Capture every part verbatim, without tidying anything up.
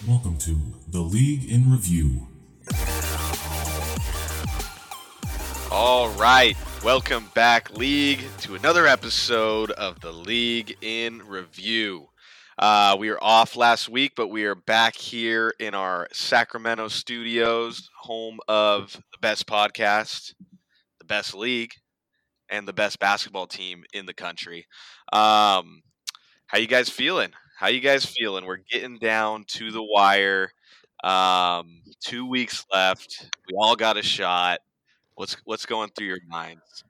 Welcome to The League in Review. All right, welcome back, League, to another episode of The League in Review. Uh, we were off last week, but we are back here in our Sacramento studios, home of the best podcast, the best league, and the best basketball team in the country. Um, how you guys feeling? How you guys feeling? We're getting down to the wire. Um, two weeks left. We all got a shot. What's what's going through your minds?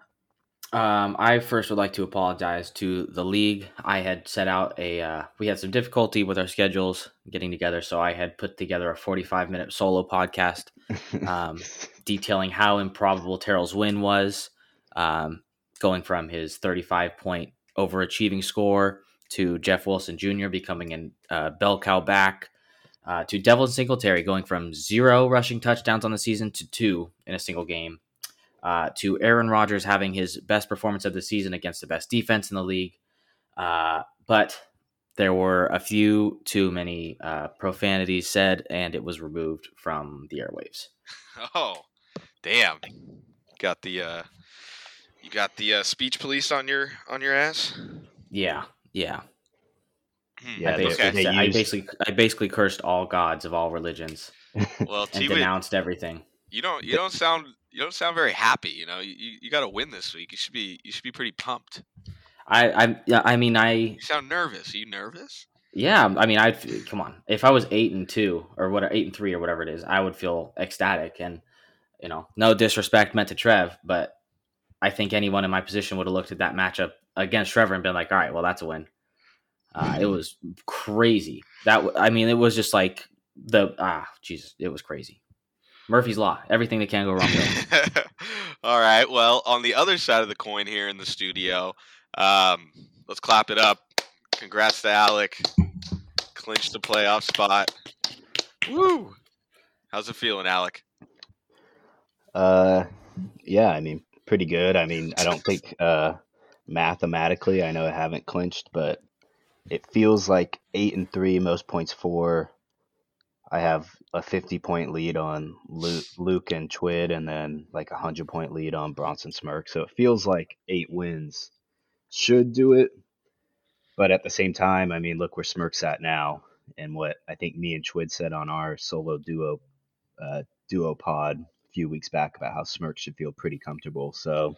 Um, I first would like to apologize to the league. I had set out a, uh, we had some difficulty with our schedules getting together, so I had put together a forty-five minute solo podcast um, detailing how improbable Terrell's win was, um, going from his thirty-five point overachieving score to Jeff Wilson Junior becoming a uh, bell cow back, uh, to Devin Singletary going from zero rushing touchdowns on the season to two in a single game. Uh, to Aaron Rodgers having his best performance of the season against the best defense in the league. Uh, but there were a few too many uh, profanities said, and it was removed from the airwaves. Oh, damn! Got the uh, you got the uh, speech police on your on your ass. Yeah, yeah. Hmm, I Yeah, basically, okay. said, I used- basically, I basically cursed all gods of all religions Well, and T-Wit, denounced everything. you don't you don't sound you don't sound very happy. You know, you you got to win this week. You should be you should be pretty pumped. I, I, yeah, I mean, I, You sound nervous. Are you nervous? yeah, I mean, I'd come on. If I was eight and two or what, eight and three or whatever it is, I would feel ecstatic. And you know, no disrespect meant to Trev, but I think anyone in my position would have looked at that matchup against Trevor and been like, all right, well, that's a win. Uh, it was crazy. That w- I mean, it was just like the ah, Jesus, it was crazy. Murphy's Law, everything that can go wrong. Will. All right. Well, on the other side of the coin here in the studio, um, let's clap it up. Congrats to Alec. Clinched the playoff spot. Woo! How's it feeling, Alec? Uh, yeah, I mean, pretty good. I mean, I don't think uh, mathematically, I know I haven't clinched, but it feels like eight and three, most points for. I have a fifty point lead on Luke, Luke and Twid, and then like a hundred point lead on Bronson Smirk. So it feels like eight wins should do it. But at the same time, I mean, look where Smirk's at now, and what I think me and Twid said on our solo duo uh, duo pod a few weeks back about how Smirk should feel pretty comfortable. So,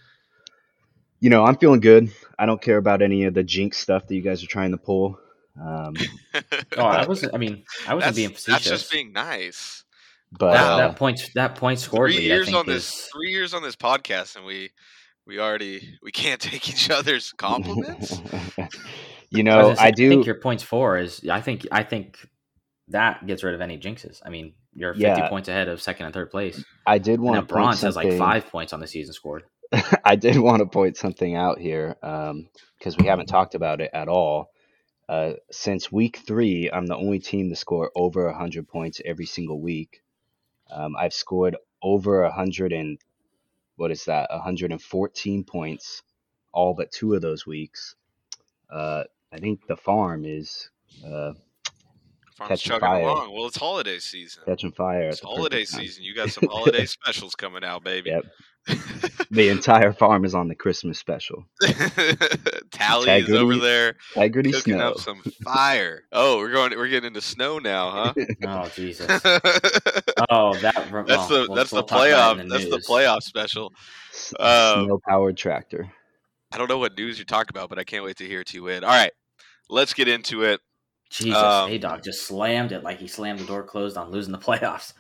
you know, I'm feeling good. I don't care about any of the jinx stuff that you guys are trying to pull. Um, Oh, I wasn't. I mean, I wasn't that's, being facetious. that's just being nice. but that, uh, that point, that point scored Three lead, I years think on this, is three years on this podcast, and we, we already we can't take each other's compliments. you I, know, was gonna say, I I do. think your points four is. I think. I think that gets rid of any jinxes. I mean, you're fifty Yeah. points ahead of second and third place. I did And want now to point Bronze has like something. five points on the season scored. I did want to point something out here because we haven't talked about it at all. Uh, since week three, I'm the only team to score over one hundred points every single week. Um, I've scored over one hundred and what is that? one hundred fourteen points all but two of those weeks. Uh, I think the farm is uh, Farm's catching chugging fire. along. Well, it's holiday season. Catching fire. It's at the holiday perfect time. season. You got some holiday specials coming out, baby. Yep. The entire farm is on the Christmas special. Tally is over Integrity- there Integrity cooking snow. up some fire. Oh, we're going. We're getting into snow now, Oh Jesus! huh? Oh, that. That's well, the we'll- that's we'll the talk about it playoff. in the That's the news. playoff special. S- Um, Snow-powered tractor. I don't know what news you're talking about, but I can't wait to hear it to win. All right, let's get into it. Jesus, Um, A Dog just slammed it like he slammed the door closed on losing the playoffs.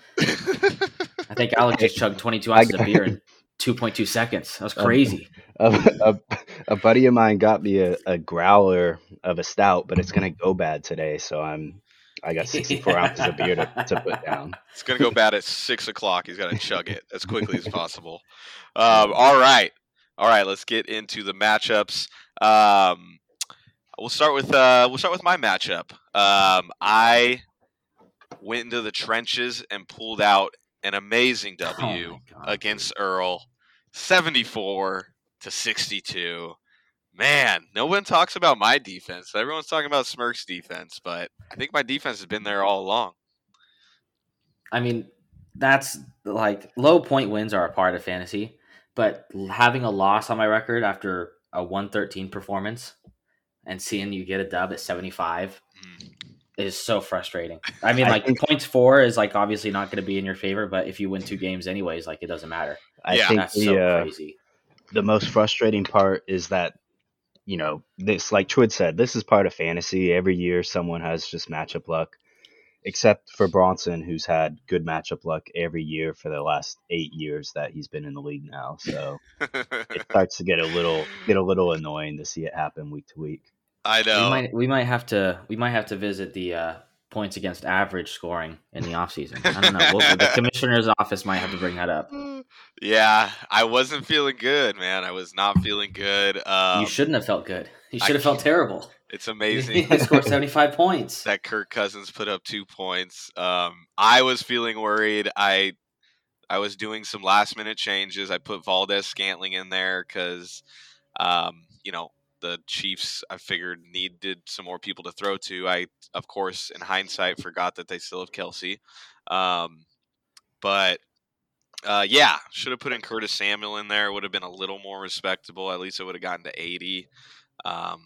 I think Alex just chugged twenty-two I ounces got- of beer in two point two seconds. That was Um, crazy. A, a, a buddy of mine got me a, a growler of a stout, but it's gonna go bad today, so I'm I got sixty-four ounces of beer to, to put down. It's gonna go bad at six o'clock. He's got to chug it as quickly as possible. Um, all right, all right. Let's get into the matchups. Um, we'll start with uh, we'll start with my matchup. Um, I went into the trenches and pulled out an amazing Oh W my God, against Earl, seventy-four to sixty-two. Man, no one talks about my defense. Everyone's talking about Smirk's defense, but I think my defense has been there all along. I mean, that's like low point wins are a part of fantasy, but having a loss on my record after a one thirteen performance and seeing you get a dub at seventy-five Mm. is so frustrating. I mean, I like think- points four is like obviously not going to be in your favor, but if you win two games anyways, like it doesn't matter. I Yeah. think That's the so uh, crazy. the most frustrating part is that, you know, this, like Twid said, this is part of fantasy. Every year someone has just matchup luck, except for Bronson, who's had good matchup luck every year for the last eight years that he's been in the league now. So it starts to get a little get a little annoying to see it happen week to week. I We know. might we might have to we might have to visit the uh, points against average scoring in the offseason. I don't know. We'll, the commissioner's office might have to bring that up. Yeah, I wasn't feeling good, man. I was not feeling good. Um, You shouldn't have felt good. You I should have felt terrible. It's You amazing scored seventy-five points. that Kirk Cousins put up two points. Um, I was feeling worried. I I was doing some last minute changes. I put Valdez Scantling in there because, um, you know, the Chiefs, I figured, needed some more people to throw to. I, of course, in hindsight, forgot that they still have Kelsey. Um, but, uh, yeah, should have put in Curtis Samuel in there. It would have been a little more respectable. At least it would have gotten to eighty. Um,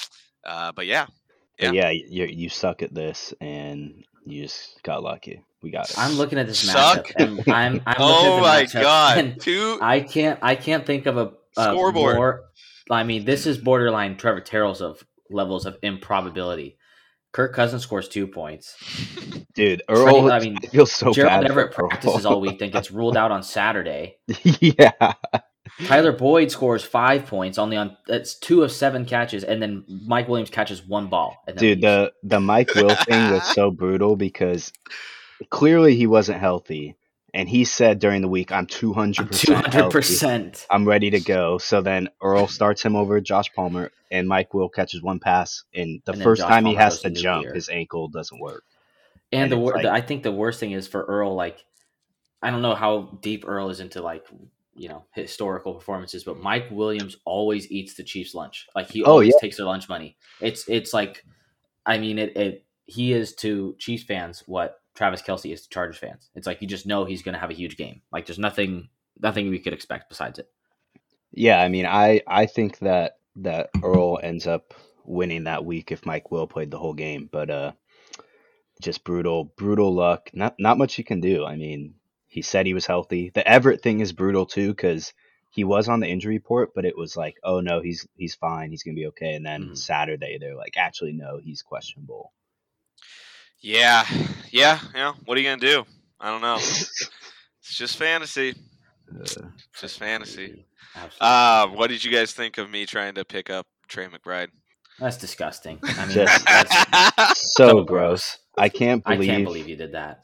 uh, but, yeah. But yeah, you you suck at this, and you just got lucky. We got it. I'm looking at this Suck? matchup, and I'm I'm Oh, looking my at the matchup, God. and Two. I can't I can't think of a, a Scoreboard. more. I mean, this is borderline Trevor Terrell's of levels of improbability. Kirk Cousins scores two points. Dude, Earl, I I mean, feel so Gerald bad Everett for Earl. practices all week, then gets ruled out on Saturday. Yeah. Tyler Boyd scores five points only on that's two of seven catches, and then Mike Williams catches one ball. And then Dude, leaves. the the Mike Will thing was so brutal because clearly he wasn't healthy, and he said during the week, "I'm two hundred two percent hundred healthy. percent. I'm ready to go." So then Earl starts him over Josh Palmer, and Mike Will catches one pass, and the And then first Josh time he Palmer has goes to to jump, nuclear. his ankle doesn't work. And, And the, it's wor- like- the I think the worst thing is for Earl. Like, I don't know how deep Earl is into like you know historical performances, but Mike Williams always eats the Chiefs' lunch. Like he Oh, always yeah. takes their lunch money. It's it's like, I mean, it, it he is to Chiefs fans what Travis Kelce is to Chargers fans. It's like you just know he's going to have a huge game. Like there's nothing nothing we could expect besides it. Yeah, I mean, I I think that that Earl ends up winning that week if Mike Will played the whole game, but uh, just brutal, brutal luck. Not not much you can do. I mean, he said he was healthy. The Everett thing is brutal too because he was on the injury report, but it was like, oh no, he's he's fine, he's gonna be okay. And then Mhm. Saturday they're like, actually no, he's questionable. Yeah, yeah, yeah. What are you gonna do? I don't know. It's just fantasy. Uh, It's just fantasy. Absolutely. Uh, what did you guys think of me trying to pick up Trey McBride? That's disgusting. I mean, Just- that's, so So gross. I can't I believe. can't believe you did that.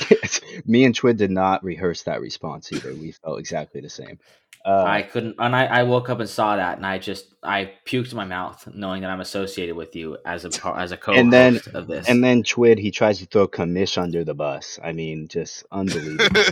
Me and Twid did not rehearse that response either. We felt exactly the same. Uh, I couldn't, and I, I woke up and saw that, and I just I puked in my mouth, knowing that I'm associated with you as a par- as a co-host And then- of this. and then Twid, he tries to throw Kamish under the bus. I mean, just unbelievable.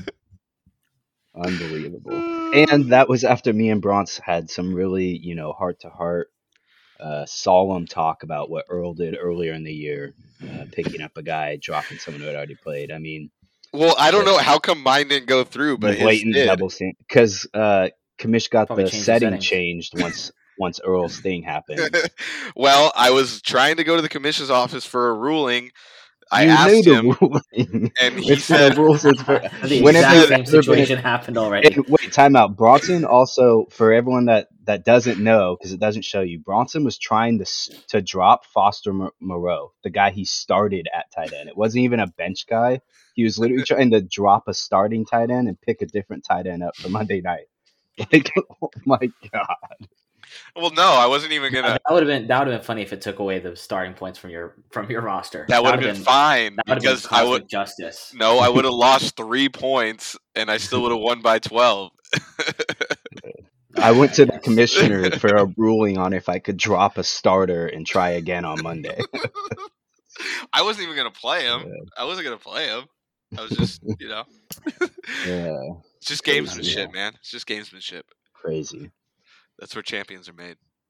Unbelievable. And that was after me and Bronx had some really, you know, heart to heart, uh, solemn talk about what Earl did earlier in the year, uh, picking up a guy, dropping someone who had already played. I mean, Well, I don't know how come mine didn't go through, but the his blatant did. double stand because uh, Kamish got Probably the changed the setting settings. changed once once Earl's thing happened. Well, I was trying to go to the commission's office for a ruling. I you asked knew him, the ruling. and he It's the said, rules is for the whenever exact there's same ever been a- situation happened already. And wait, time out. Bronson also, for everyone that, that doesn't know, because it doesn't show you, Bronson was trying to s- to drop Foster Mo- Moreau, the guy he started at tight end. It wasn't even a bench guy. He was literally trying to drop a starting tight end and pick a different tight end up for Monday night. Like, oh my god. "Well, no, I wasn't even gonna. that would have been that would have been funny if it took away the starting points from your from your roster. That would have been, fine That would have been because I would. cosmic justice. No, I would have lost three points, and I still would have won by twelve." I went to the Yes. commissioner for a ruling on if I could drop a starter and try again on Monday. I wasn't even gonna play him. I wasn't gonna play him. I was just, you know, Yeah, it's just Crazy, gamesmanship, yeah. man. It's just gamesmanship. crazy. That's where champions are made.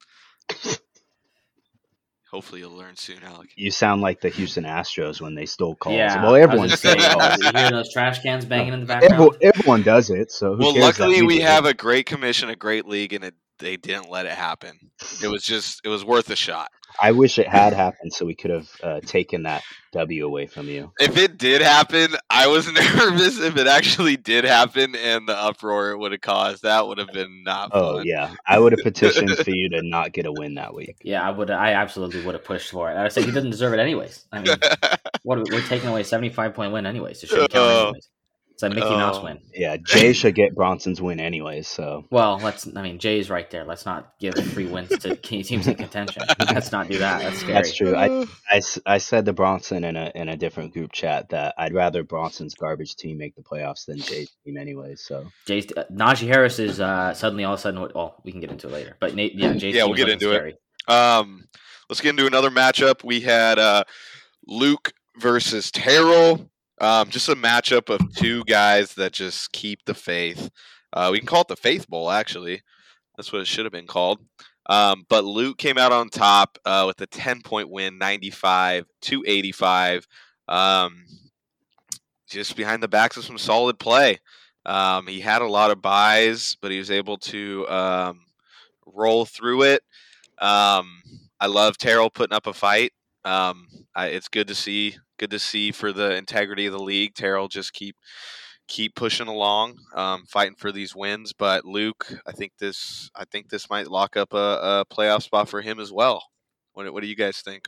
Hopefully you'll learn soon, Alec. You sound like the Houston Astros when they stole calls. Yeah, well, I everyone was gonna say, stole calls. you hear those trash cans banging in the Everyone, background? everyone does it, so who Well, cares that luckily we did have it? a great commission, a great league, and it, they didn't let it happen. It was just, it was worth a shot. I wish it had happened so we could have uh, taken that W away from you. If it did happen, I was nervous. If it actually did happen and the uproar it would have caused, that would have been not Oh fun. yeah, I would have petitioned for you to not get a win that week. Yeah, I would. I absolutely would have pushed for it. I said he doesn't deserve it anyways. I mean, what we're taking away a seventy-five point win anyways. It shouldn't count Oh. anyways. It's a Mickey Mouse Oh. win. Yeah, Jay should get Bronson's win anyways. So Well, let's. I mean, Jay's right there. Let's not give free wins to teams in contention. Let's not do that. That's scary. that's true. I, I, s- I said to Bronson in a in a different group chat that I'd rather Bronson's garbage team make the playoffs than Jay's team anyways. So Jay's uh, Najee Harris is uh, suddenly all of a sudden. Well, we can get into it later. But Nate, yeah, Jay's Yeah, team we'll get is into it. scary. Um, let's get into another matchup. We had uh, Luke versus Terrell. Um, just a matchup of two guys that just keep the faith. Uh, we can call it the Faith Bowl, actually. That's what it should have been called. Um, but Luke came out on top uh, with a ten-point win, ninety-five to eighty-five. Um, just behind the backs of some solid play. Um, he had a lot of buys, but he was able to um, roll through it. Um, I love Terrell putting up a fight. Um, I, it's good to see. Good to see for the integrity of the league. Terrell just keep keep pushing along, um, fighting for these wins. But Luke, I think this I think this might lock up a, a playoff spot for him as well. What, what do you guys think?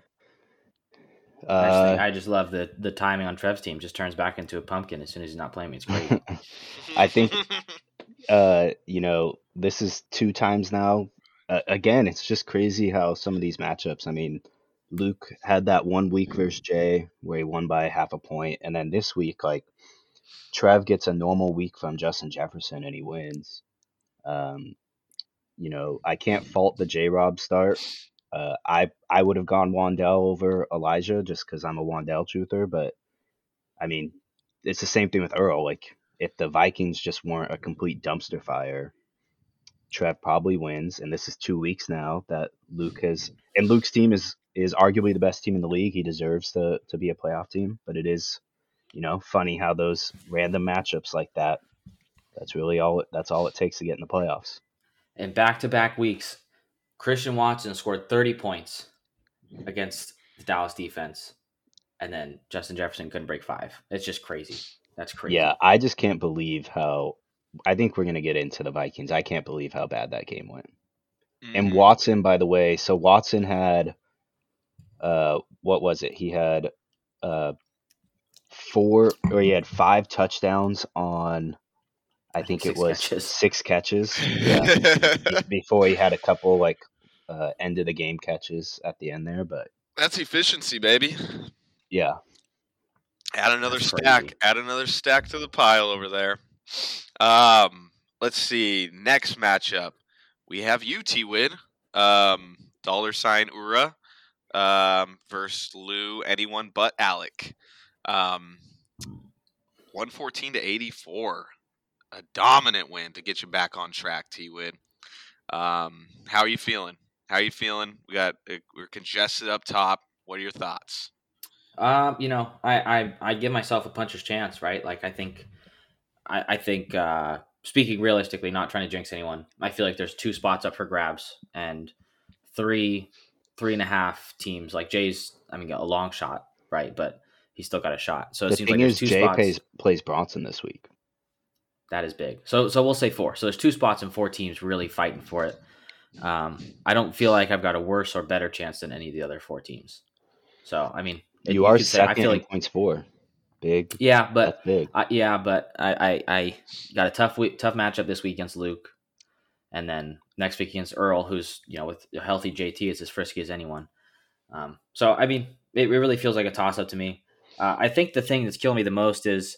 I, just think, uh, I just love the the timing on Trev's team. Just turns back into a pumpkin as soon as he's not playing me. It's great. I think uh, you know this is two times now. Uh, again, it's just crazy how some of these matchups. I mean, Luke had that one week versus Jay where he won by half a point, and then this week, like Trev gets a normal week from Justin Jefferson and he wins. Um, you know, I can't fault the J Rob start. Uh, I I would have gone Wandell over Elijah just because I'm a Wandell truther, but I mean, it's the same thing with Earl. Like, if the Vikings just weren't a complete dumpster fire, Trev probably wins. And this is two weeks now that Luke has, and Luke's team is is arguably the best team in the league. He deserves to to be a playoff team, but it is, you know, funny how those random matchups like that. That's really all. That's all it takes to get in the playoffs. In back-to-back weeks, Christian Watson scored thirty points against the Dallas defense, and then Justin Jefferson couldn't break five. It's just crazy. That's crazy. Yeah, I just can't believe how. I think we're gonna get into the Vikings. I can't believe how bad that game went. And Mhm. Watson, by the way, so Watson had, uh, what was it? He had, uh, four or he had five touchdowns on, I think it Six was catches. six catches. Yeah, before he had a couple like uh, end of the game catches at the end there, but That's efficiency, baby. yeah, Add another That's stack. crazy. Add another stack to the pile over there. Um, let's see. Next matchup, we have you, T-Wid. Um, dollar sign Ura um, versus Lou. Anyone but Alec. Um, one fourteen to eighty-four. A dominant win to get you back on track, T-Wid. Um, how are you feeling? How are you feeling? We got uh, we're congested up top. What are your thoughts? Um, you know, I, I I give myself a puncher's chance, right? Like I think, I, I think, uh, speaking realistically, not trying to jinx anyone, I feel like there's two spots up for grabs and three, three and a half teams. Like Jay's, I mean, a long shot, right? But he's still got a shot. So it the seems thing like is, there's two Jay spots. plays plays Bronson this week. That is big. So so we'll say four. So there's two spots and four teams really fighting for it. Um, I don't feel like I've got a worse or better chance than any of the other four teams. So I mean, You, you are could say- I second feel in like points for. Big. yeah, but That's big. I, yeah, but I, I I got a tough week, tough matchup this week against Luke, and then next week against Earl, who's you know with a healthy J T is as frisky as anyone. Um, so I mean, it, it really feels like a toss up to me. Uh, I think the thing that's killing me the most is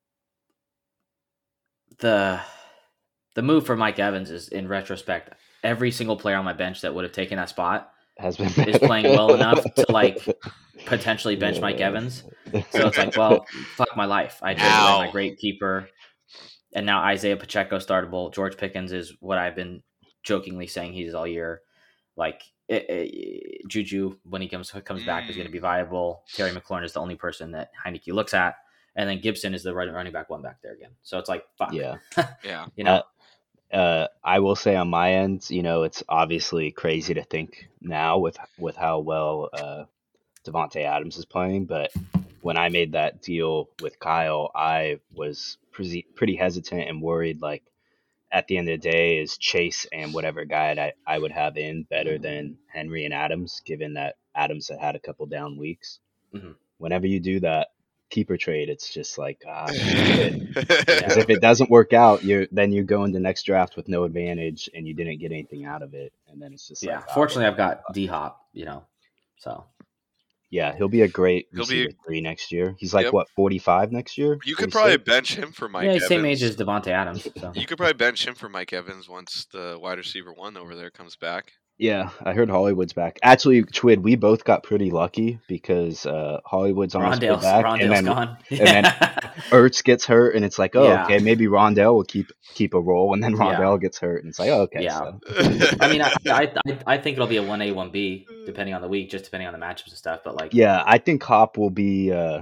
the the move for Mike Evans. Is in retrospect, every single player on my bench that would have taken that spot Has been is playing well enough to like potentially bench Mike Evans. So it's like, well, fuck my life. I traded Ow. away my great keeper, and now Isaiah Pacheco startable. George Pickens is what I've been jokingly saying he's all year. Like it, it, Juju, when he comes comes back, is going to be viable. Terry McLaurin is the only person that Heineke looks at, and then Gibson is the running running back one back there again. So it's like fuck, Yeah. Yeah. you know. Uh, uh, I will say on my end, you know, it's obviously crazy to think now with with how well uh, Devontae Adams is playing, but when I made that deal with Kyle, I was pretty pretty hesitant and worried. Like at the end of the day, is Chase and whatever guy I, I would have in better than Henry and Adams, given that Adams had had a couple down weeks. Mm-hmm. Whenever you do that keeper trade, it's just like ah, shit. Yeah. Because if it doesn't work out, you're then you go into next draft with no advantage, and you didn't get anything out of it, and then it's just Yeah. like, ah, Fortunately, well, I've got D Hop, you know, so yeah, he'll be a great He'll be- receiver three next year. He's like Yep. what forty-five next year. You could forty-six? probably bench him for Mike yeah, Evans. same age as Devontae Adams. So You could probably bench him for Mike Evans once the wide receiver one over there comes back. Yeah, I heard Hollywood's back. Actually, Twid, we both got pretty lucky because uh, Hollywood's almost Rondale's, back, Rondale's and then gone. and then Ertz gets hurt, and it's like, oh, Yeah. okay, maybe Rondell will keep keep a role, and then Yeah. Rondell gets hurt, and it's like, oh, okay, Yeah. so I mean, I, I I I think it'll be a one A, one B, depending on the week, just depending on the matchups and stuff. But like, yeah, I think Hop will be. Uh,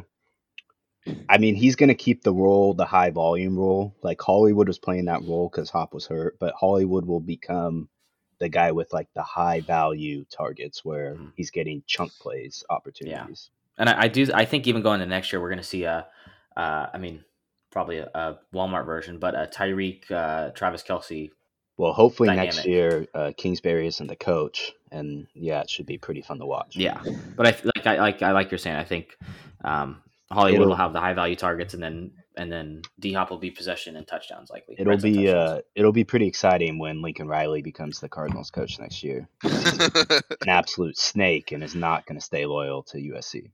I mean, he's going to keep the role, the high volume role. Like Hollywood was playing that role because Hop was hurt, but Hollywood will become the guy with like the high value targets where Mhm. he's getting chunk plays opportunities. and I, I do I think even going to next year, we're going to see a, uh, I mean, probably a, a Walmart version, but a Tyreek, uh, Travis Kelce. Well, hopefully Dynamic. next year uh, Kingsbury isn't the coach, and yeah, it should be pretty fun to watch. Yeah, but I like I like I like you're saying. I think um, Hollywood It'll- will have the high value targets, and then and then D Hop will be possession and touchdowns likely. It'll Red zone be touchdowns. uh, it'll be pretty exciting when Lincoln Riley becomes the Cardinals coach next year. An absolute snake and is not going to stay loyal to U S C.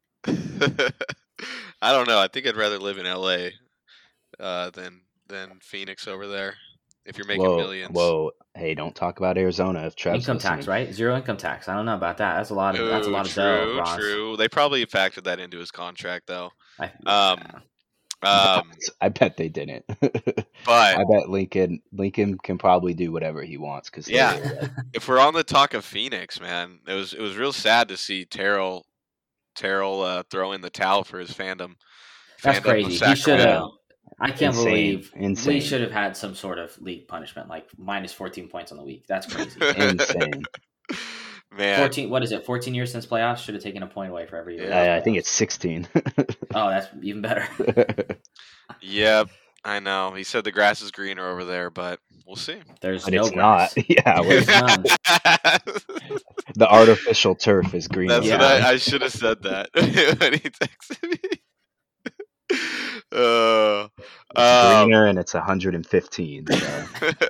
I don't know. I think I'd rather live in L A uh, than than Phoenix over there. If you're making whoa, millions. whoa! Hey, don't talk about Arizona if Trev's Income listening. tax, right? Zero income tax. I don't know about that. That's a lot of that's a Ooh, lot of true, dough, Ross. true. They probably factored that into his contract, though. I, Um, um, I bet they didn't. but I bet Lincoln Lincoln can probably do whatever he wants because Yeah. if we're on the talk of Phoenix, man, it was it was real sad to see Terrell Terrell uh, throw in the towel for his fandom. that's fandom of crazy. He should have. Sacramento. I can't Insane, believe insane. we should have had some sort of league punishment, like minus fourteen points on the week. That's crazy. insane. Man, fourteen. What is it? Fourteen years since playoffs. Should have taken a point away for every year. Yeah. I, I think it's sixteen. Oh, that's even better. yep, I know. He said the grass is greener over there, but we'll see. There's but no it's grass. not. Yeah, There's we're- none. the artificial turf is green. That's Yeah. what I, I should have said that when he texted me. Uh, um, greener and it's one hundred fifteen. So.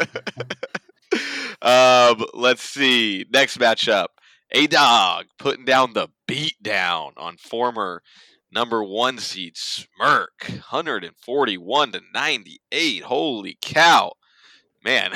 um, let's see. Next matchup. A Dog putting down the beat down on former number one seed Smirk. one forty-one to ninety-eight. Holy cow. Man.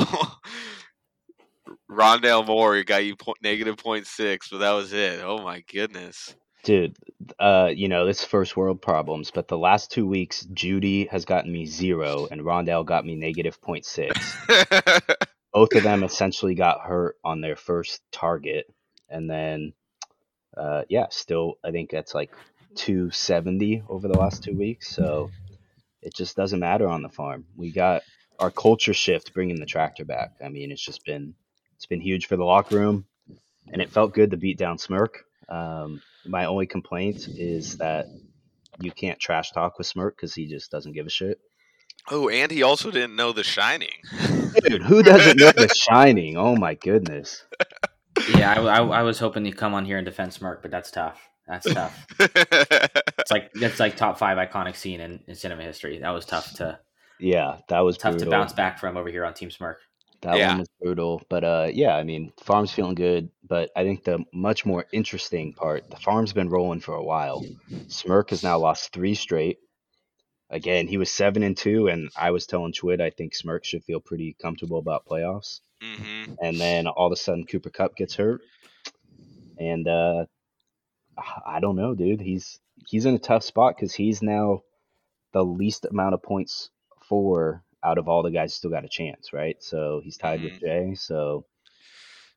Rondale Moore got you po- negative point six, but that was it. Oh my goodness. Dude, uh, you know, it's first world problems, but the last two weeks, Judy has gotten me zero and Rondell got me negative zero point six. Both of them essentially got hurt on their first target. And then, uh, yeah, still, I think that's like two seventy over the last two weeks. So it just doesn't matter on the farm. We got our culture shift bringing the tractor back. I mean, it's just been, it's been huge for the locker room and it felt good to beat down Smirk. Um, my only complaint is that you can't trash talk with Smirk because he just doesn't give a shit. Oh, and he also didn't know The Shining. Dude, who doesn't know The Shining? Oh my goodness. Yeah, I, I, I was hoping you'd come on here and defend Smirk, but that's tough. That's tough. It's like that's like top five iconic scene in, in cinema history. That was tough to Yeah, that was tough brutal. to bounce back from over here on Team Smirk. That Yeah. one was brutal. But uh, yeah, I mean, farm's feeling good. But I think the much more interesting part, the farm's been rolling for a while. Smirk has now lost three straight. Again, he was seven and two, and I was telling Chwid I think Smirk should feel pretty comfortable about playoffs. hmm And then all of a sudden, Cooper Kupp gets hurt, and uh, I don't know, dude. He's he's in a tough spot because he's now the least amount of points for out of all the guys who still got a chance, right? So he's tied with Jay. So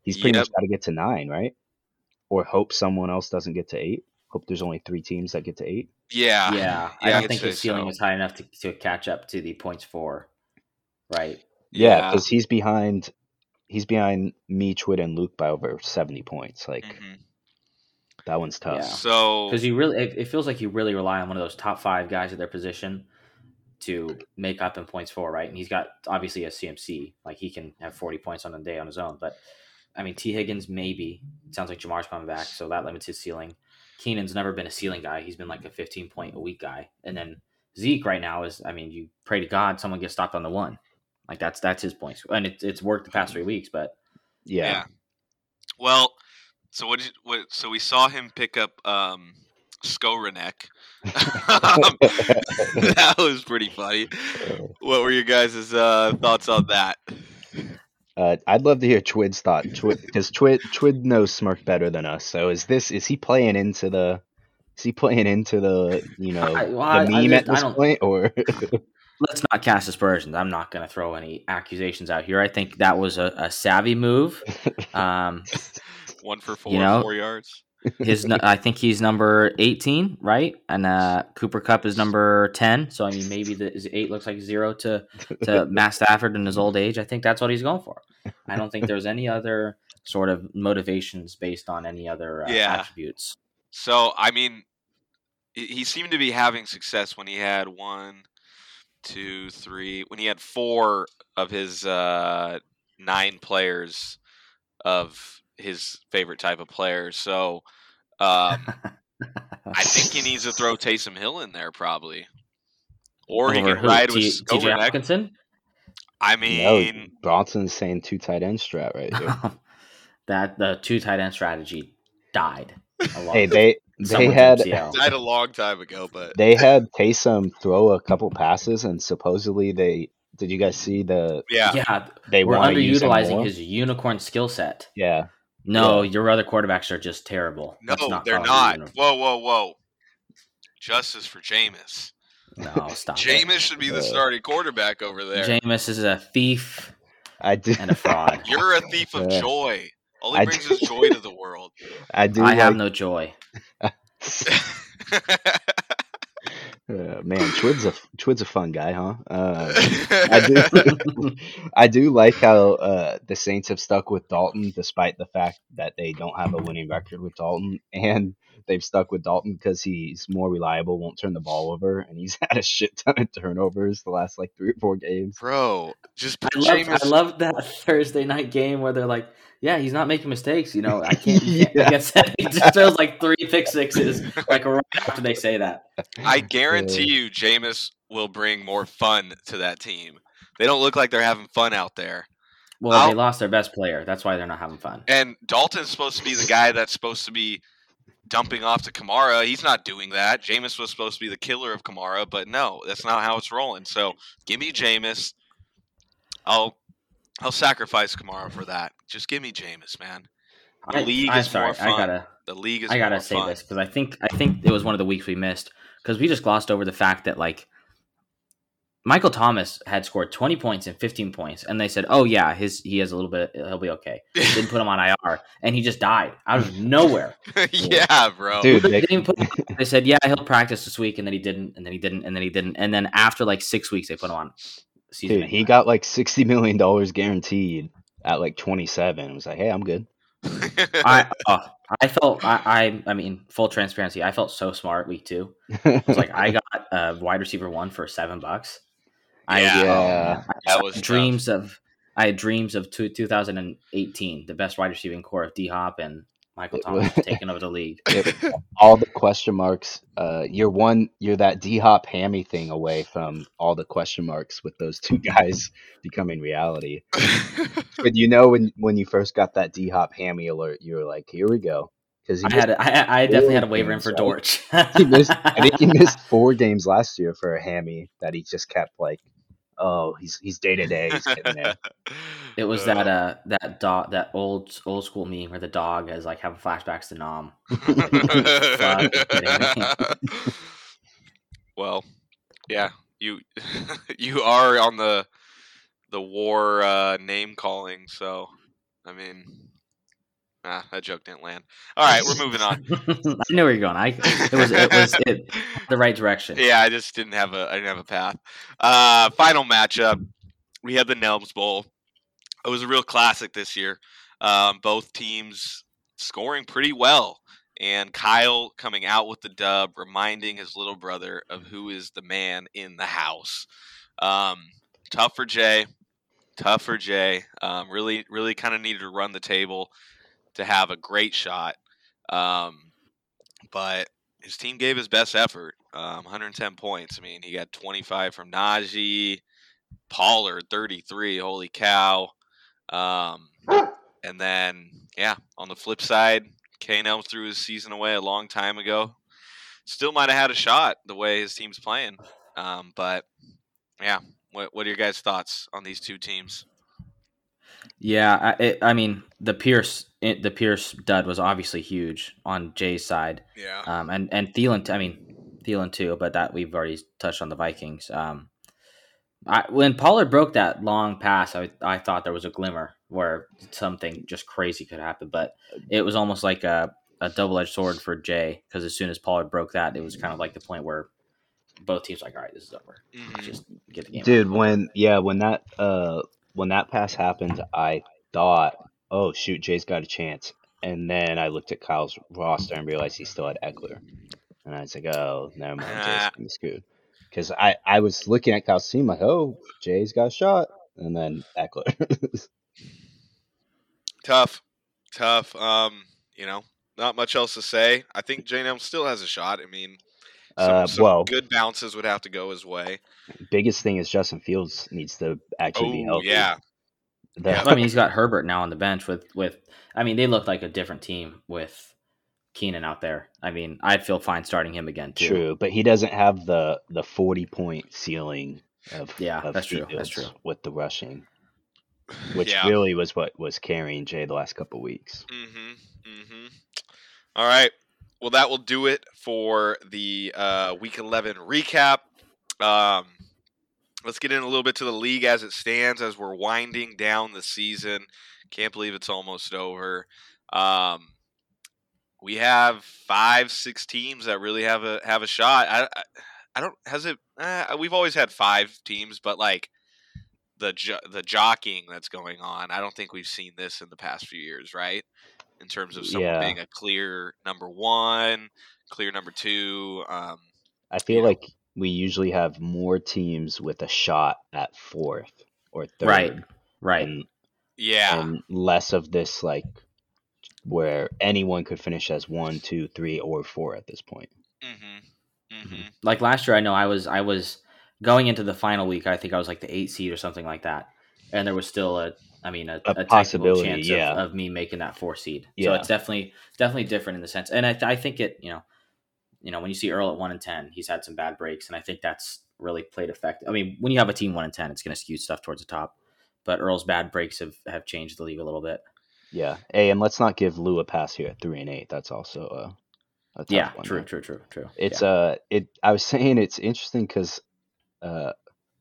He's pretty Yep. much got to get to nine, right? Or hope someone else doesn't get to eight. Hope there's only three teams that get to eight. Yeah. Yeah, I Yeah, don't I'd think say his ceiling so. is high enough to, to catch up to the points for, right? Yeah, Yeah. because he's behind. He's behind me, Twit, and Luke by over seventy points. Like Mhm. that one's tough. Yeah. So Because you really, it, it feels like you really rely on one of those top five guys at their position to make up in points for, right? And he's got obviously a C M C, like he can have forty points on a day on his own. But I mean, T Higgins maybe. It sounds like Jamar's coming back, so that limits his ceiling. Keenan's never been a ceiling guy; he's been like a fifteen point a week guy. And then Zeke right now is, I mean, you pray to God someone gets stopped on the one, like that's that's his points, and it, it's worked the past three weeks. But Yeah. yeah. Well, so what? Did you, what? So we saw him pick up um, Skowronek. um, that was pretty funny. What were your guys' uh, thoughts on that? Uh, I'd love to hear Twid's thought, because Twid Twid knows Smirk better than us. So is this is he playing into the is he playing into the you know I, well, I, the I, meme at just, I this don't. point, or Let's not cast aspersions. I'm not going to throw any accusations out here. I think that was a, a savvy move. Um, One for four, You know, four yards. his, nu- I think he's number eighteen, right? And uh, Cooper Cup is number ten. So I mean, maybe the his eight looks like zero to to Matt Stafford in his old age. I think that's what he's going for. I don't think there's any other sort of motivations based on any other uh, Yeah. attributes. So I mean, he he seemed to be having success when he had one, two, three. When he had four of his uh, nine players of his favorite type of players. So um, I think he needs to throw Taysom Hill in there probably, or he Over can who? ride T- with T J Skowronek. Hawkinson? I no, mean, Bronson's saying two tight end strat right here. that the two tight end strategy died. A lot. Hey, they they Someone's had M C L. died a long time ago, but they had Taysom throw a couple passes, and supposedly they did. You guys see the yeah, Yeah, they we're want to use him underutilizing more? his unicorn skill set. Yeah, No, Yeah. your other quarterbacks are just terrible. no, Let's not they're call him a not. unicorn. Whoa, whoa, whoa! Justice for Jameis. No, stop Jameis should be the Uh, starting quarterback over it. there. Jameis is a thief I do. and a fraud. You're a thief of Uh, joy. All I he brings do- is joy to the world. I do. I like, have no joy. Uh, man, Twid's a Twid's a fun guy, huh? Uh, I do. I do like how uh, the Saints have stuck with Dalton, despite the fact that they don't have a winning record with Dalton, and they've stuck with Dalton because he's more reliable, won't turn the ball over, and he's had a shit ton of turnovers the last like three or four games. Bro, just put I love, Jameis. I love that Thursday night game where they're like, yeah, he's not making mistakes. You know, I can't. You can't Yeah. like I said, he just throws like three pick sixes, like right after they say that. I guarantee you, Jameis will bring more fun to that team. They don't look like they're having fun out there. Well, I'll- they lost their best player. That's why they're not having fun. And Dalton's supposed to be the guy that's supposed to be dumping off to Kamara. He's not doing that. Jameis was supposed to be the killer of Kamara, but no, that's not how it's rolling. So give me Jameis. I'll I'll sacrifice Kamara for that. Just give me Jameis, man. The I, league I'm is sorry. more fun. I gotta. the league is I gotta more say fun. this because I think I think it was one of the weeks we missed because we just glossed over the fact that like Michael Thomas had scored twenty points and fifteen points, and they said, "Oh yeah, his he has a little bit. He'll be okay." Didn't put him on I R, and he just died out of nowhere. yeah, bro. Dude, They they, didn't even put him on. They said, "Yeah, he'll practice this week," and then he didn't, and then he didn't, and then he didn't, and then after like six weeks, they put him on. Season dude, he got like sixty million dollars guaranteed at like twenty-seven. It was like, hey, I'm good. I uh, I felt I, I I mean full transparency. I felt so smart week two. It's like I got a wide receiver one for seven bucks. I, Yeah. oh, Yeah. man. I That had was dreams of I had dreams of two, two thousand eighteen, the best wide receiving core of D Hop and Michael It Thomas was- taking over the league. It- all the question marks. Uh, you're one. You're that D Hop hammy thing away from all the question marks with those two guys becoming reality. But you know, when when you first got that D Hop hammy alert, you were like, here we go. Because I had a, I, I definitely had a four waiver in games, for right? Dortch. he missed. I think he missed four games last year for a hammy that he just kept like, oh, he's he's day to day. He's getting there. It was that uh that dog that old old school meme where the dog is like having flashbacks to Nom. Fuck, kidding me. Well, yeah, you you are on the the war uh, name calling, so I mean, Ah, that joke didn't land. All right, we're moving on. I knew where you're going. I it was it was it the right direction. Yeah, I just didn't have a I didn't have a path. Uh, final matchup, we had the Nelms Bowl. It was a real classic this year. Um, both teams scoring pretty well, and Kyle coming out with the dub, reminding his little brother of who is the man in the house. Um, tough for Jay. Tough for Jay. Um, really, really kind of needed to run the table to have a great shot. Um, but his team gave his best effort. Um, one hundred ten points. I mean, he got twenty-five from Najee, Pollard thirty-three. Holy cow! Um, and then yeah, on the flip side, Kane Elm threw his season away a long time ago. Still might have had a shot the way his team's playing. Um, but yeah, what what are your guys' thoughts on these two teams? Yeah, I, it, I mean the Pierce it, the Pierce dud was obviously huge on Jay's side. Yeah. Um, and and Thielen, I mean Thielen too, but that we've already touched on the Vikings. Um, I, when Pollard broke that long pass, I I thought there was a glimmer where something just crazy could happen, but it was almost like a, a double edged sword for Jay, because as soon as Pollard broke that, it was kind of like the point where both teams were like, all right, this is over. Mhm. Just get the game. Dude, when yeah, when that uh when that pass happened, I thought, oh shoot, Jay's got a chance. And then I looked at Kyle's roster and realized he still had Eckler. And I was like, oh, never mind, Jay's Ah. gonna be screwed. Because I, I was looking at Kyle's team like, oh, Jay's got a shot. And then Eckler. Tough, tough. Um, you know, not much else to say. I think J N M still has a shot. I mean, some, Uh, some well- good bounces would have to go his way. Biggest thing is Justin Fields needs to actually be Oh healthy. yeah, The- Yeah. I mean, he's got Herbert now on the bench with with. I mean, they look like a different team with Keenan out there. I mean, I'd feel fine starting him again too. True, but he doesn't have the the forty point ceiling of Yeah, of that's true, that's Fields true. with the rushing, which yeah. really was what was carrying Jay the last couple weeks. Mm-hmm. Mm-hmm. All right. Well, that will do it for the uh, Week eleven recap. Um, let's get in a little bit to the league as it stands, as we're winding down the season. Can't believe it's almost over. Um, we have five, six teams that really have a have a shot. I, I, I don't has it. Uh, we've always had five teams, but like the jo- the jockeying that's going on, I don't think we've seen this in the past few years, right? In terms of someone Yeah. being a clear number one, clear number two. Um, I feel you know. like we usually have more teams with a shot at fourth or third, Right, right. and, yeah, and less of this like where anyone could finish as one, two, three, or four at this point. mm-hmm, mm-hmm. Like last year, I know I was I was going into the final week. I think I was like the eight seed or something like that, and there was still a, I mean, a, A a, technical possibility, chance yeah. of, of me making that four seed. So Yeah. it's definitely definitely different in the sense, and I, I think it, you know, you know, when you see Earl at one and ten, he's had some bad breaks, and I think that's really played effect. I mean, when you have a team one and ten, it's going to skew stuff towards the top, but Earl's bad breaks have have changed the league a little bit. Yeah. Hey, and let's not give Lou a pass here at three and eight. That's also a, a tough Yeah, one. true, there. true, true, true. It's yeah. uh, it. I was saying it's interesting because uh,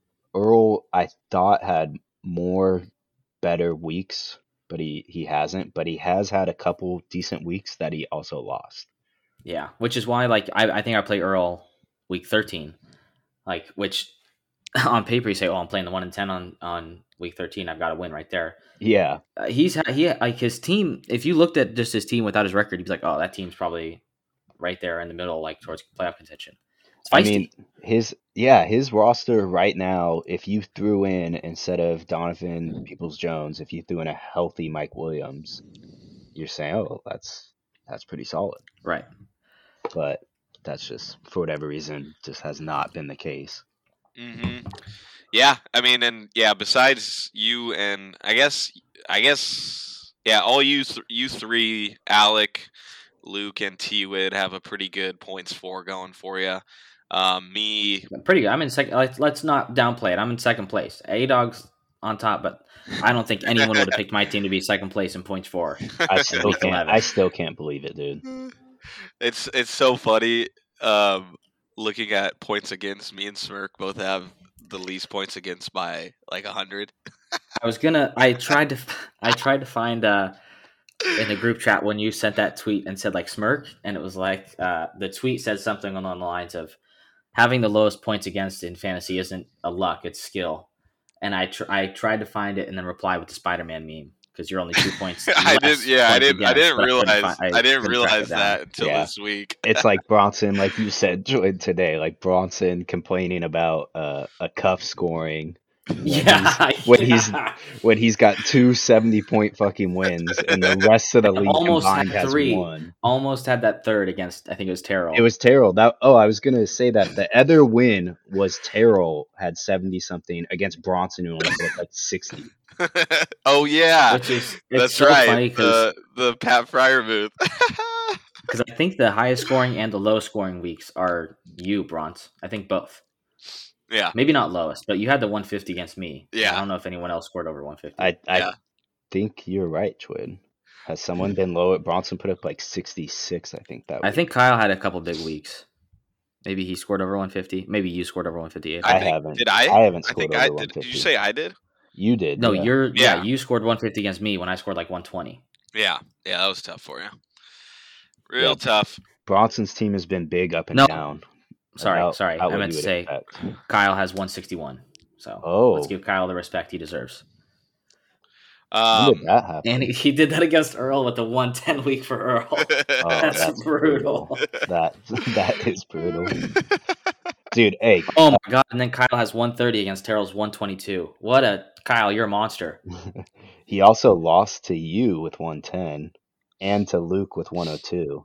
Earl, I thought had more better weeks, but he he hasn't. But he has had a couple decent weeks that he also lost. Yeah, which is why, like, I, I think I play Earl week thirteen, like, which on paper you say, oh, I'm playing the one and ten on on week thirteen. I've got to win right there. Yeah, Uh, he's ha- he like his team. If you looked at just his team without his record, you'd be like, oh, that team's probably right there in the middle, like towards playoff contention. It's feisty. I mean his yeah his roster right now. If you threw in instead of Donovan Peoples Jones, if you threw in a healthy Mike Williams, you're saying, oh, that's that's pretty solid. right. But that's just for whatever reason just has not been the case. Mm-hmm. Yeah, I mean, and yeah, besides you and I guess, I guess, yeah, all you, th- you three, Alec, Luke, and T-Wid have a pretty good points for going for you. Um, me, Pretty good. I'm in second. Let's, let's not downplay it. I'm in second place. A Dog's on top, but I don't think anyone would have picked my team to be second place in points for. I still Week can't. eleven. I still can't believe it, dude. it's it's so funny. Um, looking at points against, me and Smirk both have the least points against by like a hundred. I was gonna. I tried to. I tried to find uh, in the group chat when you sent that tweet and said like smirk, and it was like uh, the tweet said something along the lines of having the lowest points against in fantasy isn't a luck, it's skill. And I tr- I tried to find it and then reply with the Spider-Man meme because you're only two points. I did, yeah, I didn't, I didn't realize, I, I didn't couldn't track realize it down. that until Yeah. this week. It's like Bronson, like you said Jordan, today, like Bronson complaining about uh, a cuff scoring when Yeah, he's when he's yeah. when he's got two seventy point fucking wins and the rest of the league Almost combined had has three. one. Almost had that third against, I think it was Terrell. It was Terrell. That oh, I was gonna say that the other win was Terrell had seventy something against Bronson who only put up like sixty. Oh yeah, Which is it's that's so right. funny because The the Pat Fryer booth. I think the highest scoring and the lowest scoring weeks are you, Bronze. I think both. Yeah, Maybe not lowest, but you had the one fifty against me. Yeah. I don't know if anyone else scored over one fifty. I I Yeah. think you're right, Twin. Has someone been low at Bronson put up like sixty-six? I think that. I week. think Kyle had a couple big weeks. Maybe he scored over one fifty. Maybe you scored over one fifty-eight. I, I think- haven't. did I? I haven't I scored think over I one did. fifty. Did you say I did? You did. No, yeah. you're yeah. Yeah. You scored one fifty against me when I scored like one twenty. Yeah, yeah, that was tough for you. Real Yeah. tough. Bronson's team has been big up and No. down. Sorry, About- sorry. about I what meant you to would say expect. Kyle has one sixty-one. So Oh. let's give Kyle the respect he deserves. When Um, did that happen? And he, he did that against Earl with the one ten week for Earl. Oh, That's brutal. That that is brutal, dude. Hey, Oh my god! And then Kyle has one thirty against Terrell's one twenty-two. What a Kyle! You're a monster. he also lost to you with one ten and to Luke with one oh two.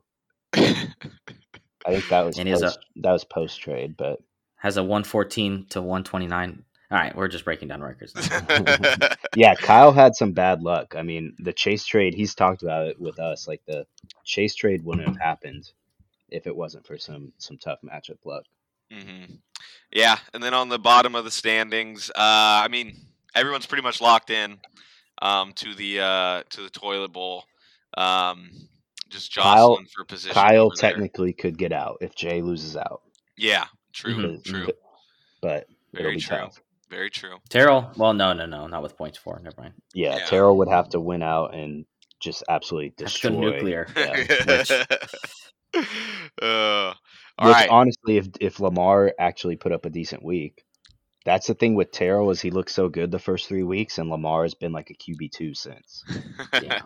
I think that was And he has post, that was post trade, but Has a one fourteen to one twenty-nine. All right, we're just breaking down records now. yeah, Kyle had some bad luck. I mean, the Chase trade, he's talked about it with us. Like the Chase trade wouldn't have happened if it wasn't for some some tough matchup luck. hmm Yeah, and then on the bottom of the standings, uh, I mean, everyone's pretty much locked in um, to the uh, to the toilet bowl. Um, just Kyle- jostling for position. Kyle over there. technically could get out if Jay loses out, Yeah, true, Mhm. true, but it'll Very be true. tough. very true. Terrell? Well, no, no, no, not with points for. Never mind. Yeah, Yeah. Terrell would have to win out and just absolutely Have to destroy. go nuclear. Yeah. Which- uh, all Which right. honestly, if if Lamar actually put up a decent week, that's the thing with Terrell is he looked so good the first three weeks, and Lamar has been like a Q B two since. Yeah.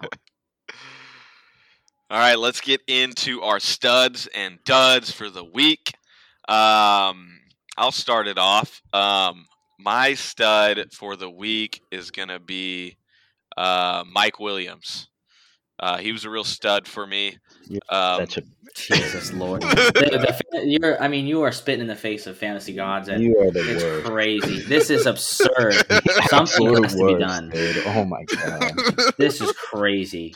All right, let's get into our studs and duds for the week. Um, I'll start it off. Um, my stud for the week is going to be uh, Mike Williams. Uh, he was a real stud for me. Yeah, Um, That's a, Jesus Lord. The- the- you're, I mean, you are spitting in the face of fantasy gods, and you are the it's worst. crazy. This is absurd. The Something absolute has to be worst, done. dude. Oh my god! This is crazy.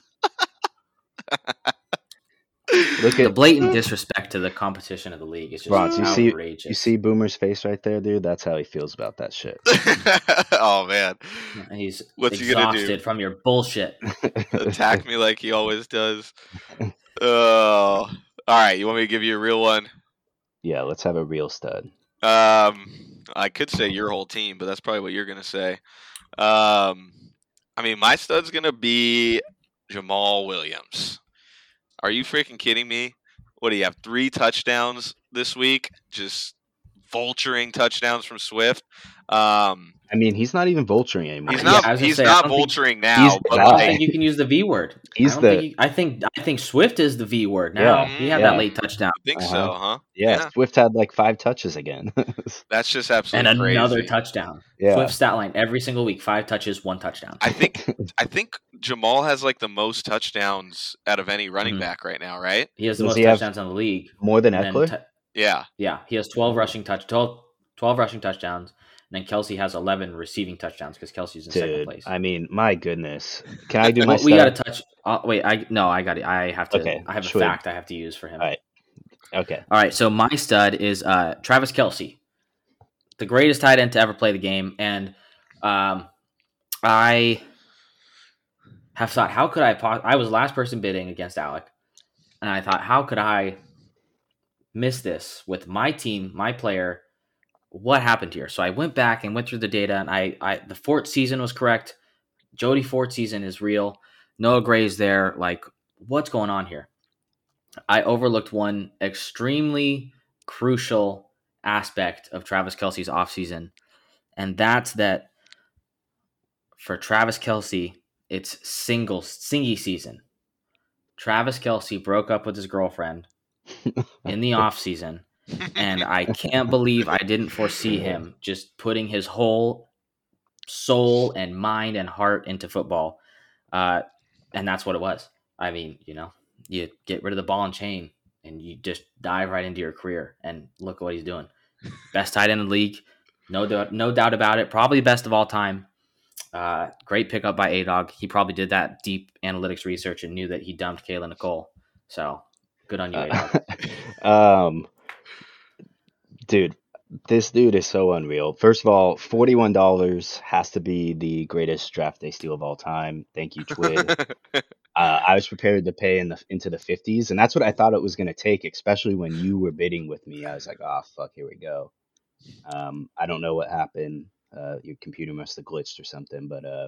Look The at blatant disrespect to the competition of the league is just Bronze, you see- outrageous. you see Boomer's face right there, dude. That's how he feels about that shit. oh man, He's What's he gonna do? exhausted from your bullshit. attack me like he always does. Oh, all right. You want me to give you a real one? Yeah, let's have a real stud. Um, I could say your whole team, but that's probably what you're gonna say. Um, I mean, my stud's gonna be Jamal Williams. Are you freaking kidding me? What do you have? Three touchdowns this week, just vulturing touchdowns from Swift. Um, I mean, he's not even vulturing anymore. he's Yeah, not. I was gonna he's say, I not don't think- vulturing now. He's but I don't the like, think you can use the V word. He's I don't the- think you, I think I think Swift is the V word now. Yeah. He had Yeah. that late touchdown I think Uh-huh. so, huh? yeah, yeah. Swift had like five touches again. That's just and absolutely crazy. another touchdown. yeah, Swift stat line every single week: five touches, one touchdown. I think. I think Jamal has like the most touchdowns out of any running Mhm. back right now, right? He has the Does most he have- touchdowns in the league. more than And then Eckler. t- Yeah. yeah, he has twelve rushing touch, twelve, twelve rushing touchdowns, and then Kelsey has eleven receiving touchdowns because Kelsey's in second Dude, place. I mean, my goodness. Can I do my Well, we stud? got to touch. Uh, wait, I no, I got it. I have to. Okay, I have a sure. fact I have to use for him. All right. Okay. All right, so my stud is uh, Travis Kelsey, the greatest tight end to ever play the game, and um, I have thought, how could I? Po- I was the last person bidding against Alec, and I thought, how could I miss this with my team, my player? What happened here? So I went back and went through the data, and I, I the Fort season was correct. Jody Fort season is real. Noah Gray's there. Like, what's going on here? I overlooked one extremely crucial aspect of Travis Kelce's offseason, and that's that for Travis Kelce, it's single singy season. Travis Kelce broke up with his girlfriend in the offseason, and I can't believe I didn't foresee him just putting his whole soul and mind and heart into football. Uh, and that's what it was. I mean, you know, you get rid of the ball and chain and you just dive right into your career, and look what he's doing. Best tight end in the league. No doubt, no doubt about it. Probably best of all time. Uh, great pickup by A-Dog. He probably did that deep analytics research and knew that he dumped Kayla Nicole. So good on you, A-Dog. Uh, um, dude, this dude is so unreal. First of all, forty-one dollars has to be the greatest draft day steal of all time. Thank you, Twid. uh, I was prepared to pay in the into the fifties, and that's what I thought it was going to take, especially when you were bidding with me. I was like, oh, fuck, here we go. Um, I don't know what happened. Uh, your computer must have glitched or something, but uh,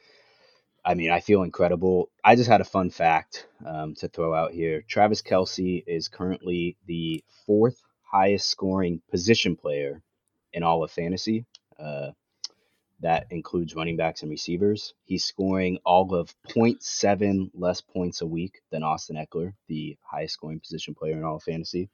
I mean, I feel incredible. I just had a fun fact um, to throw out here. Travis Kelce is currently the fourth highest scoring position player in all of fantasy. Uh, that includes running backs and receivers. He's scoring all of zero point seven less points a week than Austin Eckler, the highest scoring position player in all of fantasy.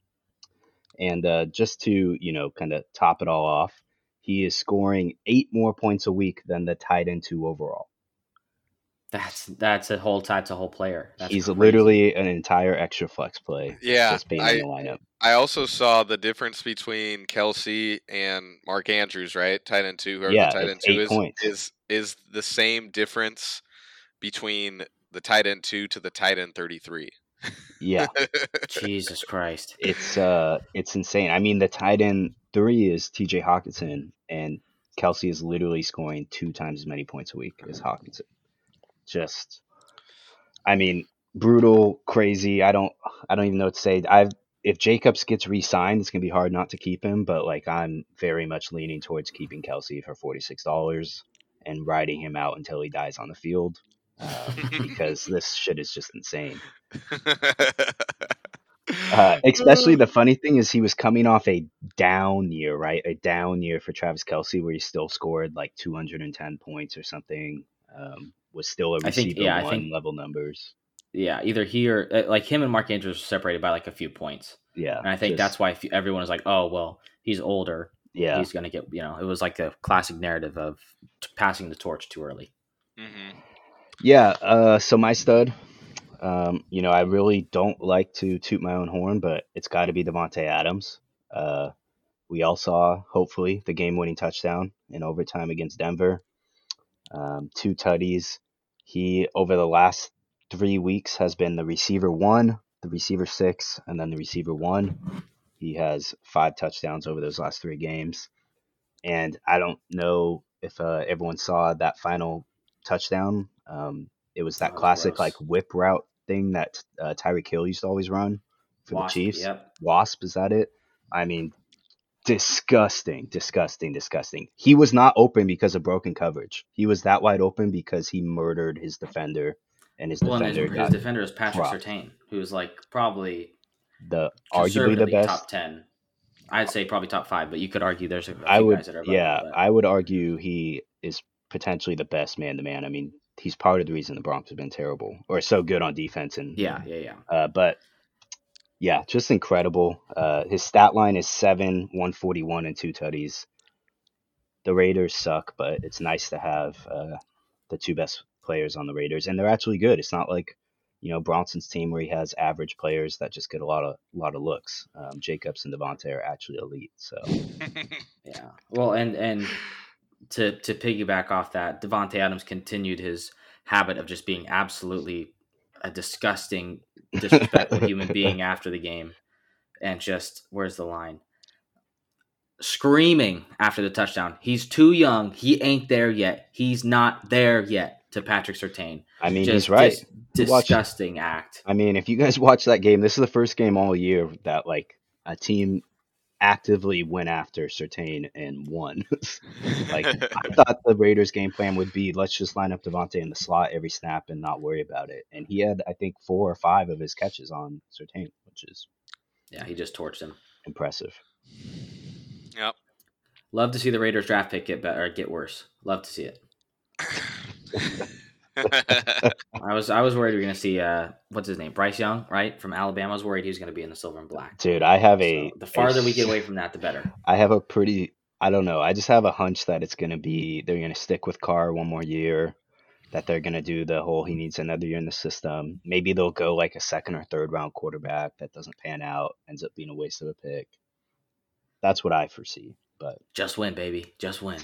And uh, just to, you know, kind of top it all off, he is scoring eight more points a week than the tight end two overall. That's that's a whole that's a whole player. That's He's crazy. literally an entire extra flex play. Yeah, just being I, in the lineup. I also saw the difference between Kelce and Mark Andrews, right? Tight end two, whoever Yeah, the tight end it's two eight is, points. is is the same difference between the tight end two to the tight end thirty-three. Yeah, Jesus Christ. it's uh, it's insane. I mean, the tight end three is T J Hawkinson, and Kelce is literally scoring two times as many points a week as Hawkinson. Just, I mean, brutal, crazy. I don't, I don't even know what to say. I've if Jacobs gets re-signed, it's gonna be hard not to keep him. But like, I'm very much leaning towards keeping Kelce for forty-six dollars and riding him out until he dies on the field, uh, because this shit is just insane. Uh, especially the funny thing is he was coming off a down year, right? A down year for Travis Kelce, where he still scored like two hundred ten points or something. Um, was still a I think- receiver yeah, I one think- level numbers. Yeah, either he or uh, like him and Mark Andrews were separated by like a few points. Yeah, And I think just- that's why f- everyone was like, oh, well, he's older. yeah. He's going to get, you know, it was like a classic narrative of t- passing the torch too early. Mhm. Yeah, uh, so my stud, um, you know, I really don't like to toot my own horn, but it's got to be Davante Adams. Uh, we all saw, hopefully, the game-winning touchdown in overtime against Denver. Um, two tutties. He, over the last three weeks, has been the receiver one, the receiver six, and then the receiver one. He has five touchdowns over those last three games. And I don't know if uh, everyone saw that final touchdown. Um, it was that That was classic gross. like whip route thing that uh, Tyreek Hill used to always run for Wasp, the Chiefs. Yep. Wasp, is that it? I mean, disgusting, disgusting, disgusting. He was not open because of broken coverage. He was that wide open because he murdered his defender, and his Well, and his, defender his got defender is Patrick dropped. Surtain, who's like probably the arguably the conservatively best. top ten. I'd say probably top five, but you could argue there's a, a few I would, guys that are above yeah, him, but- I would argue he is potentially the best man to man. I mean, he's part of the reason the Bronx have been terrible or so good on defense. And yeah, yeah, yeah. uh, but yeah, just incredible. Uh, his stat line is seven, one forty one, and two tutties. The Raiders suck, but it's nice to have uh, the two best players on the Raiders, and they're actually good. It's not like, you know, Bronson's team where he has average players that just get a lot of a lot of looks. Um, Jacobs and Devontae are actually elite. So Yeah. Well, and and to to piggyback off that, Davante Adams continued his habit of just being absolutely a disgusting, disrespectful human being after the game, and just where's the line? Screaming after the touchdown. He's too young. He ain't there yet. He's not there yet. To Patrick Surtain. I mean, Just he's right. dis- Watch- disgusting act. I mean, if you guys watch that game, this is the first game all year that like a team actively went after Surtain and won. Like, I thought the Raiders' game plan would be, let's just line up Devontae in the slot every snap and not worry about it. And he had, I think, four or five of his catches on Surtain, which is Yeah, he just torched him. impressive. Yep. Love to see the Raiders draft pick get better, or get worse. Love to see it. I was I was worried we were going to see uh what's his name, Bryce Young, right, from Alabama. I was worried he was going to be in the silver and black. Dude, I have a So the farther a- we get away from that, the better. I have a pretty, I don't know. I just have a hunch that it's going to be, they're going to stick with Carr one more year, that they're going to do the whole, he needs another year in the system. Maybe they'll go like a second or third round quarterback that doesn't pan out, ends up being a waste of a pick. That's what I foresee. But Just win, baby. Just win.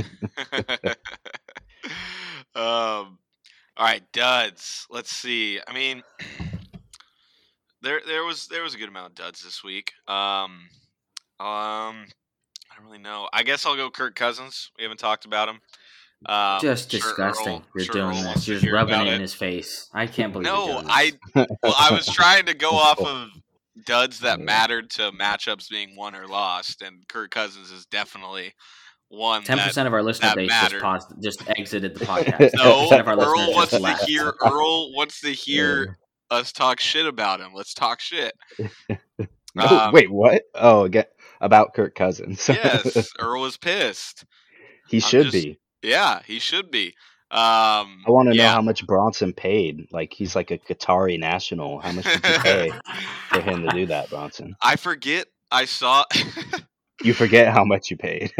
um, all right, duds. Let's see. I mean, there there was there was a good amount of duds this week. Um, um, I don't really know. I guess I'll go Kirk Cousins. We haven't talked about him. Um, Just sure disgusting. Earl- You're sure doing Earl this. wants to You're just hear rubbing about it in his face. I can't believe you're No, doing this. I well, I was trying to go off of duds that mattered to matchups being won or lost, and Kirk Cousins is definitely one. Ten that percent of our listener that base just, mattered. paused, just exited the podcast. No, ten percent of our listeners Earl just wants to left. hear. Earl wants to hear us talk shit about him. Let's talk shit. No, Um, wait, what? Oh, get about Kirk Cousins. Yes, Earl was pissed. He I'm should just- be. Yeah, he should be. Um, I want to know yeah. how much Bronson paid. Like, he's like a Qatari national. How much did you pay for him to do that, Bronson? I forget. I saw. You forget how much you paid.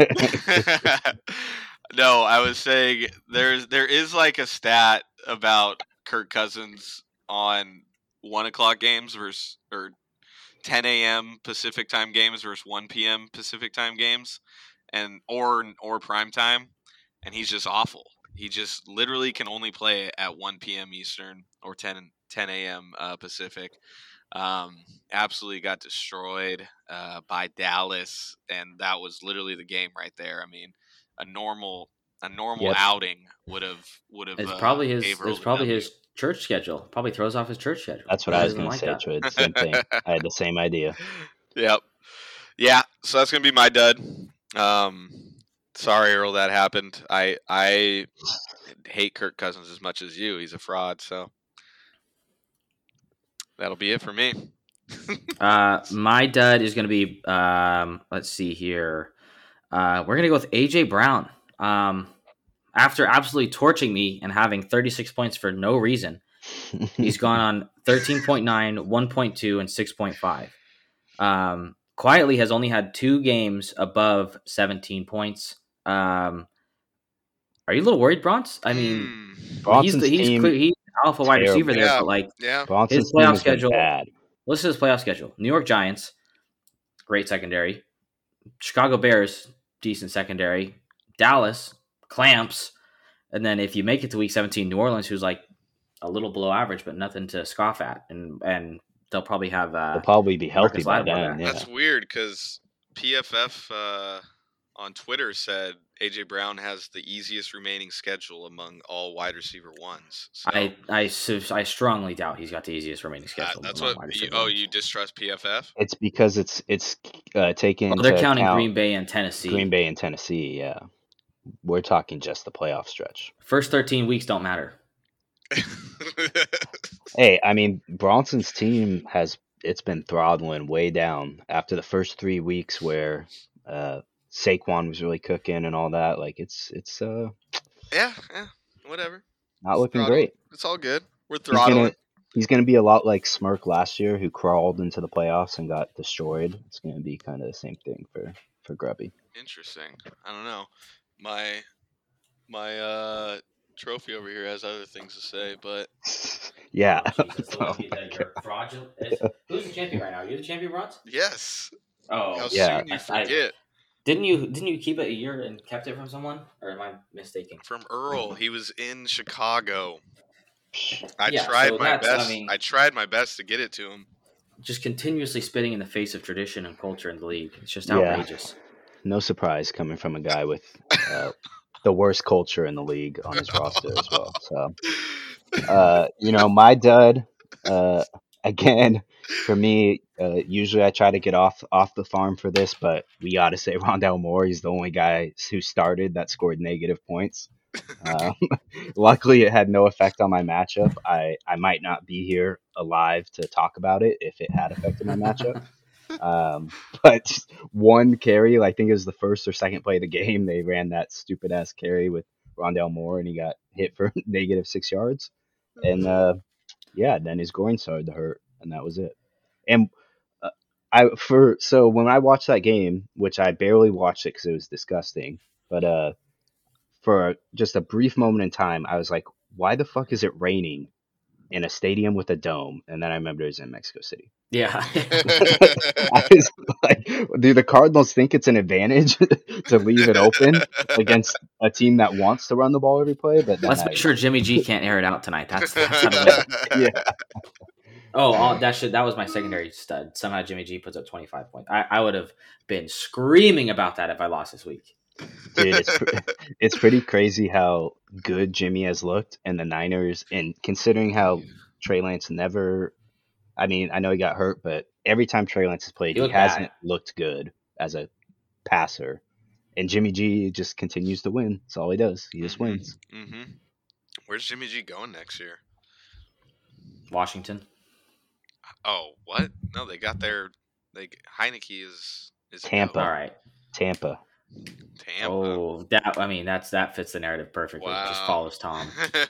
No, I was saying there's there is like a stat about Kirk Cousins on one o'clock games versus or ten a.m. Pacific time games versus one p.m. Pacific time games, and or or prime time, and he's just awful. He just literally can only play at one p.m. Eastern or ten a.m. Uh, Pacific. Um, absolutely got destroyed uh, by Dallas, and that was literally the game right there. I mean, a normal a normal Yep. outing would have would have. It's uh, probably his. gave Earl It's the probably W. his church schedule. Probably throws off his church schedule. That's what He I was doesn't going to like say, that. Troy. Same thing. I had the same idea. Yep. Yeah. So that's gonna be my dud. Um, sorry, Earl, that happened. I I hate Kirk Cousins as much as you. He's a fraud. So that'll be it for me. Uh, my dud is going to be. Um, let's see here. Uh, we're going to go with A J Brown. Um, after absolutely torching me and having thirty-six points for no reason, he's gone on thirteen point nine, one point two, and six point five. Um, quietly has only had two games above seventeen points. Um, are you a little worried, Bronx? I mean, Hmm. he's Bronson's the, he's team, clear, he's alpha wide terrible. receiver there, Yeah. but like yeah. Bronson's his team playoff has been schedule- bad. listen to his playoff schedule: New York Giants, great secondary; Chicago Bears, decent secondary; Dallas, clamps, and then if you make it to Week seventeen, New Orleans, who's like a little below average, but nothing to scoff at, and and they'll probably have uh, They'll probably be healthy Marcus by Lattimore then. back. Yeah. That's weird because P F F uh, on Twitter said A J Brown has the easiest remaining schedule among all wide receiver ones. So, I I su- I strongly doubt he's got the easiest remaining uh, schedule. that's among what. wide You, receiver oh, ones. you distrust P F F? It's because it's it's uh, taking Oh, they're into counting account Green Bay and Tennessee. Green Bay and Tennessee. Yeah, we're talking just the playoff stretch. First thirteen weeks don't matter. Hey, I mean, Bronson's team has it's been throttling way down after the first three weeks where uh, Saquon was really cooking and all that. Like it's it's uh yeah, yeah, whatever. not looking Throttling. great. It's all good. We're He's throttling. gonna he's gonna be a lot like Smirk last year, who crawled into the playoffs and got destroyed. It's gonna be kind of the same thing for for Grubby. Interesting. I don't know. My my uh trophy over here has other things to say, but Yeah. Oh, Jesus, the Oh lucky my that you're fraudulent. Is- Who's the champion right now? You're the champion, Bronx? yes. Oh, How Yeah. soon you I- I- forget didn't you didn't you keep it a year and kept it from someone, or am I mistaken? from Earl. He was in Chicago. I Yeah, tried so my that's- I best. I, mean- tried my best to get it to him. Just continuously spitting in the face of tradition and culture in the league. It's just Yeah. outrageous. No surprise coming from a guy with uh, the worst culture in the league on his roster as well. So, uh, you know, my dud, uh, again, for me, Uh, usually I try to get off off the farm for this, but we got to say Rondell Moore. He's the only guy who started that scored negative points. Um, luckily, it had no effect on my matchup. I, I might not be here alive to talk about it if it had affected my matchup. Um, but just one carry, I think it was the first or second play of the game, they ran that stupid ass carry with Rondell Moore, and he got hit for negative six yards. And uh, yeah, then his groin started to hurt, and that was it. And uh, I for so when I watched that game, which I barely watched it because it was disgusting, but uh, for just a brief moment in time, I was like, why the fuck is it raining in a stadium with a dome? And then I remember it was in Mexico City. Yeah. I was like, do the Cardinals think it's an advantage to leave it open against a team that wants to run the ball every play? But then Let's I, make sure Jimmy G can't air it out tonight. That's, that's how to win. yeah, Oh, all, that should that was my secondary stud. Somehow Jimmy G puts up twenty-five points. I, I would have been screaming about that if I lost this week. dude, it's pre- it's pretty crazy how good Jimmy has looked, and the Niners, and considering how Trey Lance never. I mean, I know he got hurt, but every time Trey Lance has played, He he, looked hasn't bad. looked good as a passer. And Jimmy G just continues to win. That's all he does. He just Mhm. wins. Mm-hmm. Where's Jimmy G going next year? Washington. Oh, what? No, they got their. They Heineke is is a Tampa. go. All right. Tampa. Tampa. Oh, that I mean that's that fits the narrative perfectly. Just Wow. follows Tom.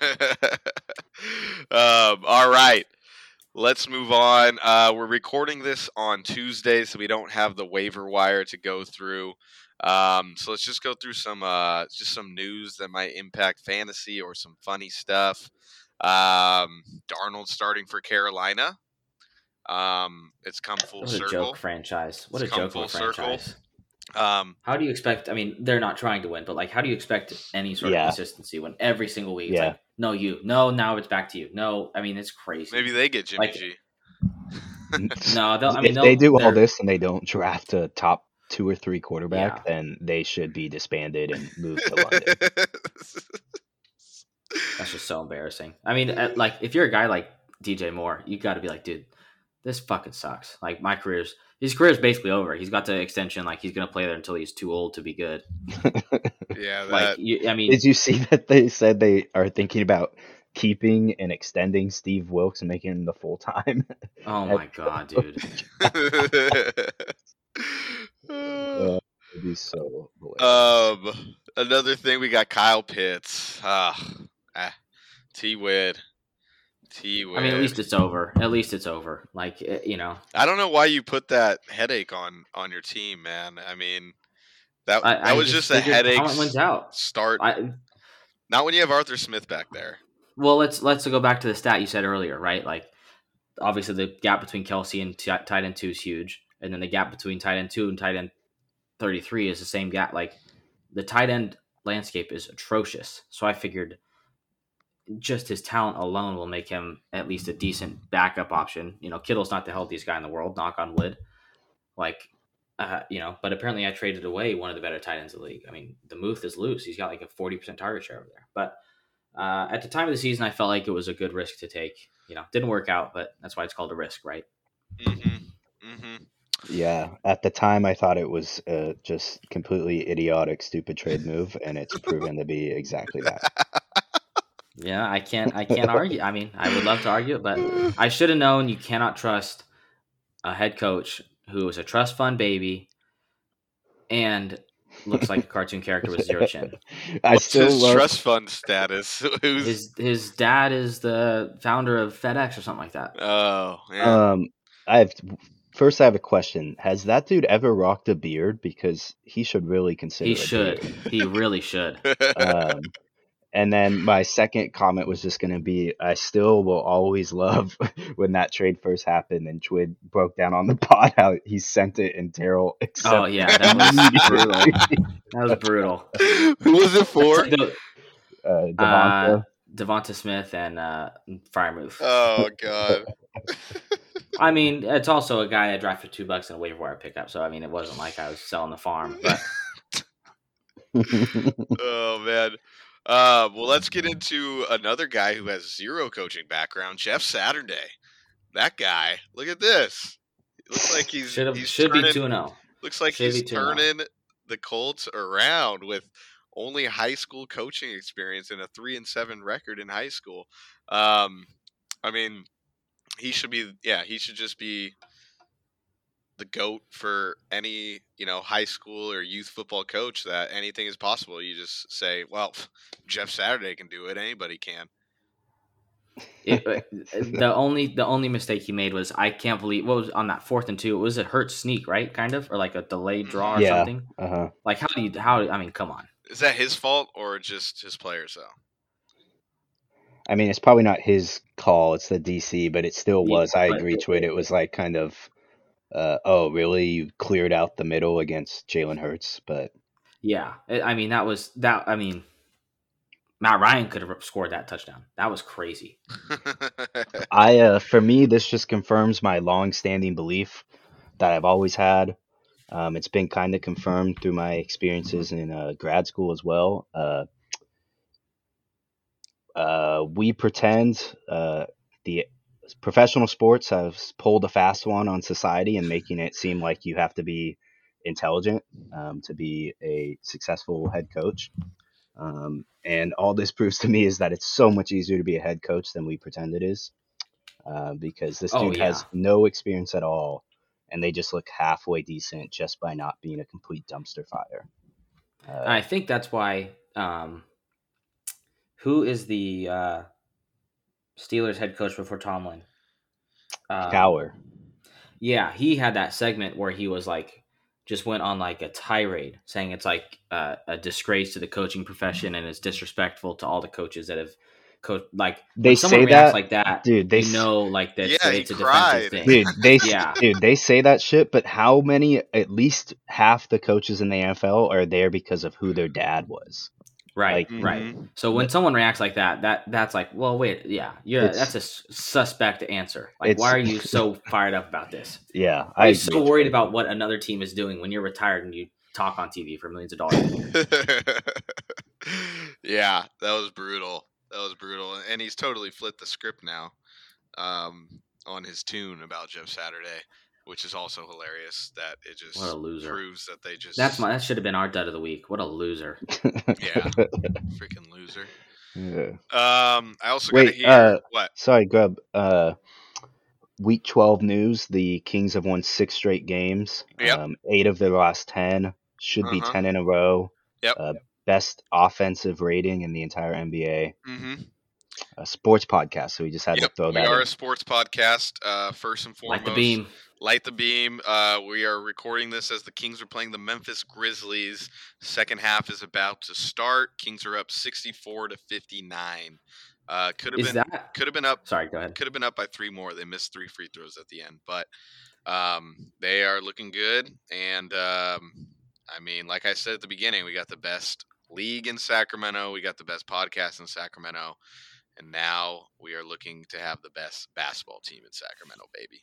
um, all right. Let's move on. Uh, we're recording this on Tuesday, so we don't have the waiver wire to go through. Um, so let's just go through some uh, just some news that might impact fantasy or some funny stuff. Um, Darnold starting for Carolina. Um, it's come full What a circle. joke franchise. What It's a come joke of a full circle. franchise. Um, How do you expect? I mean, they're not trying to win, but like, how do you expect any sort Yeah. of consistency when every single week it's Yeah. like, no, you, no, now it's back to you. No, I mean, it's crazy. maybe they get Jimmy Like- G. No, they'll, I mean, if they'll, they do all they're- this and they don't draft a top two or three quarterback, Yeah. then they should be disbanded and moved to London. That's just so embarrassing. I mean, uh, like, if you're a guy like D J Moore, you got to be like, dude, this fucking sucks. Like, my career's his career's basically over. He's got the extension. Like, he's gonna play there until he's too old to be good. Yeah, that. Like, you, I mean, Did you see that they said they are thinking about keeping and extending Steve Wilkes and making him the full time? oh my god, dude. It'd be so hilarious. um, another thing, we got Kyle Pitts. Ah, ah T Wid. T Wid. I mean, at least it's over. At least it's over. Like, it, you know, I don't know why you put that headache on on your team, man. I mean, that I, that I was just, a figured headache Talent wins out. start. I, Not when you have Arthur Smith back there. well, let's let's go back to the stat you said earlier, right? Like, obviously, the gap between Kelsey and t- tight end two is huge, and then the gap between tight end two and tight end thirty-three is the same gap. Like, the tight end landscape is atrocious. So I figured just his talent alone will make him at least a decent backup option. You know, Kittle's not the healthiest guy in the world, knock on wood. Like, uh, you know, but apparently I traded away one of the better tight ends in the league. I mean, the Muth is loose. He's got like a forty percent target share over there. But uh, at the time of the season, I felt like it was a good risk to take. You know, didn't work out, but that's why it's called a risk, right? Mm-hmm. Mm-hmm. Yeah, at the time I thought it was uh, just completely idiotic, stupid trade move, and it's proven to be exactly that. Yeah, I can't. I can't argue. I mean, I would love to argue it, but I should have known you cannot trust a head coach who is a trust fund baby and looks like a cartoon character with zero chin. I What's still his love. trust fund status? Who's? His his dad is the founder of FedEx or something like that. Oh, yeah. Um, I have first. I have a question. Has that dude ever rocked a beard? Because he should really consider. He a should. beard. He really should. Um, and then my second comment was just going to be, I still will always love when that trade first happened and Twid broke down on the pod how he sent it and Terrell accepted. Oh yeah, that was brutal. That was brutal. Who was it for? The- uh, Devonta. uh, Devonta Smith and uh, Fryermuth. Oh God. I mean, it's also a guy I drafted two bucks in a waiver wire pickup. So I mean, it wasn't like I was selling the farm. But Oh man. Uh, well, let's get into another guy who has zero coaching background, Jeff Saturday. That guy. Look at this. looks like he's Should have he's should turning, be two and zero. Looks like Should he's be two and oh. turning the Colts around with only high school coaching experience and a three and seven record in high school. Um, I mean, he should be. Yeah, he should just be the GOAT for any, you know, high school or youth football coach. That anything is possible. You just say, well, Jeff Saturday can do it. Anybody can. It, the only the only mistake he made was I can't believe what was on that fourth and two. It was a hurt sneak, right? Kind of, or like a delayed draw or Yeah. something. Uh-huh. Like how do you how? I mean, come on. Is that his fault or just his players though? I mean, it's probably not his call. It's the D C, but it still Yeah, was. I but- agree to it. It was like kind of, uh, oh, really? You cleared out the middle against Jalen Hurts, but Yeah, I I mean that was that. I mean, Matt Ryan could have scored that touchdown. That was crazy. I, uh, for me, this just confirms my long-standing belief that I've always had. Um, it's been kind of confirmed through my experiences in uh, grad school as well. Uh, uh, we pretend uh, the professional sports have pulled a fast one on society and making it seem like you have to be intelligent um, to be a successful head coach. Um, and all this proves to me is that it's so much easier to be a head coach than we pretend it is, uh, because this Oh, dude has yeah. no experience at all, and they just look halfway decent just by not being a complete dumpster fire. Uh, And I think that's why. Um, who is the uh, Steelers head coach before Tomlin? Um, Cower. Yeah, he had that segment where he was like, just went on like a tirade saying it's like uh, a disgrace to the coaching profession and it's disrespectful to all the coaches that have coached. Like They when someone say reacts that- like that, dude, they you s- know, like that Yeah, he it's a cried. defensive thing. Dude, they Yeah. dude, they say that shit, but how many? At least half the coaches in the N F L are there because of who their dad was. Right, Like- right. Mhm. So when someone reacts like that, that that's like, well, wait, yeah, yeah, It's- that's a s- suspect answer. Like, It's- why are you so fired up about this? Yeah, Why are I you so agree. worried about what another team is doing when you're retired and you talk on T V for millions of dollars? Yeah, that was brutal. That was brutal. And he's totally flipped the script now um, on his tune about Jeff Saturday, which is also hilarious that it just What a loser. proves that they just That's my. That should have been our dud of the week. What a loser. yeah, freaking loser. Yeah. Um, I also Wait, got to hear uh, what? Sorry, Grub. Uh, week twelve news: the Kings have won six straight games. Yep. Um, eight of their last ten. Should be Uh-huh. ten in a row. Yep. Uh, best offensive rating in the entire N B A. Mm-hmm. A sports podcast, so we just had Yep, to throw we that are in. a sports podcast. Uh, first and foremost, Like the beam. Light the beam. Uh, we are recording this as the Kings are playing the Memphis Grizzlies. Second half is about to start. Kings are up sixty-four to fifty-nine. Uh, could have Is been that? could have been up Sorry, go ahead. could have been up by three more. They missed three free throws at the end, but um, they are looking good. And um, I mean, like I said at the beginning, we got the best league in Sacramento. We got the best podcast in Sacramento. And now we are looking to have the best basketball team in Sacramento, baby.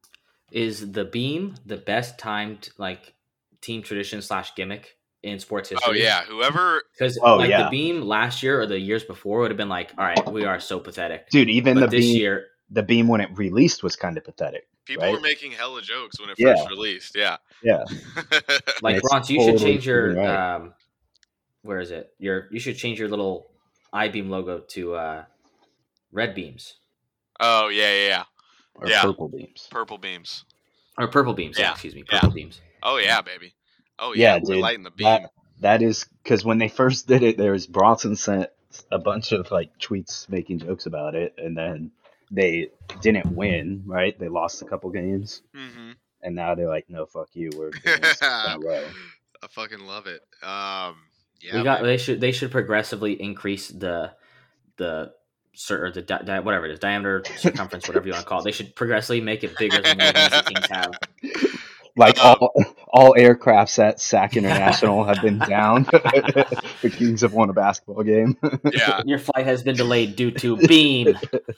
Is the beam the best timed like team tradition slash gimmick in sports history? Oh yeah, whoever. Because Oh, like yeah. the beam last year or the years before would have been like, all right, we are so pathetic. Dude, even But the this beam, year, the beam when it released was kind of pathetic. People Right? were making hella jokes when it Yeah. first released. Yeah. Yeah. like It's Bronx, you should totally change your proven right. um, where is it? Your you should change your little I-beam logo to uh, red beams oh yeah, yeah, yeah. Or Yeah. purple beams. Purple beams. or purple beams. Yeah, Yeah, excuse me, yeah. purple beams. Oh yeah, baby. Oh yeah, Yeah, we're dude. lighting the beam. That, that is because when they first did it, there was Bronson sent a bunch of like tweets making jokes about it, and then they didn't win. Right? They lost a couple games, Mm-hmm. and now they're like, "No, fuck you. We're doing this in a row." I fucking love it. Um, yeah, we got. baby. They should. They should progressively increase the the cir- or the di- di- whatever it is, diameter, circumference, whatever you want to call it. They should progressively make it bigger than the ones the Kings have. Like Um, all all aircrafts at Sac International have been down. The Kings have won a basketball game. Yeah. Your flight has been delayed due to beam.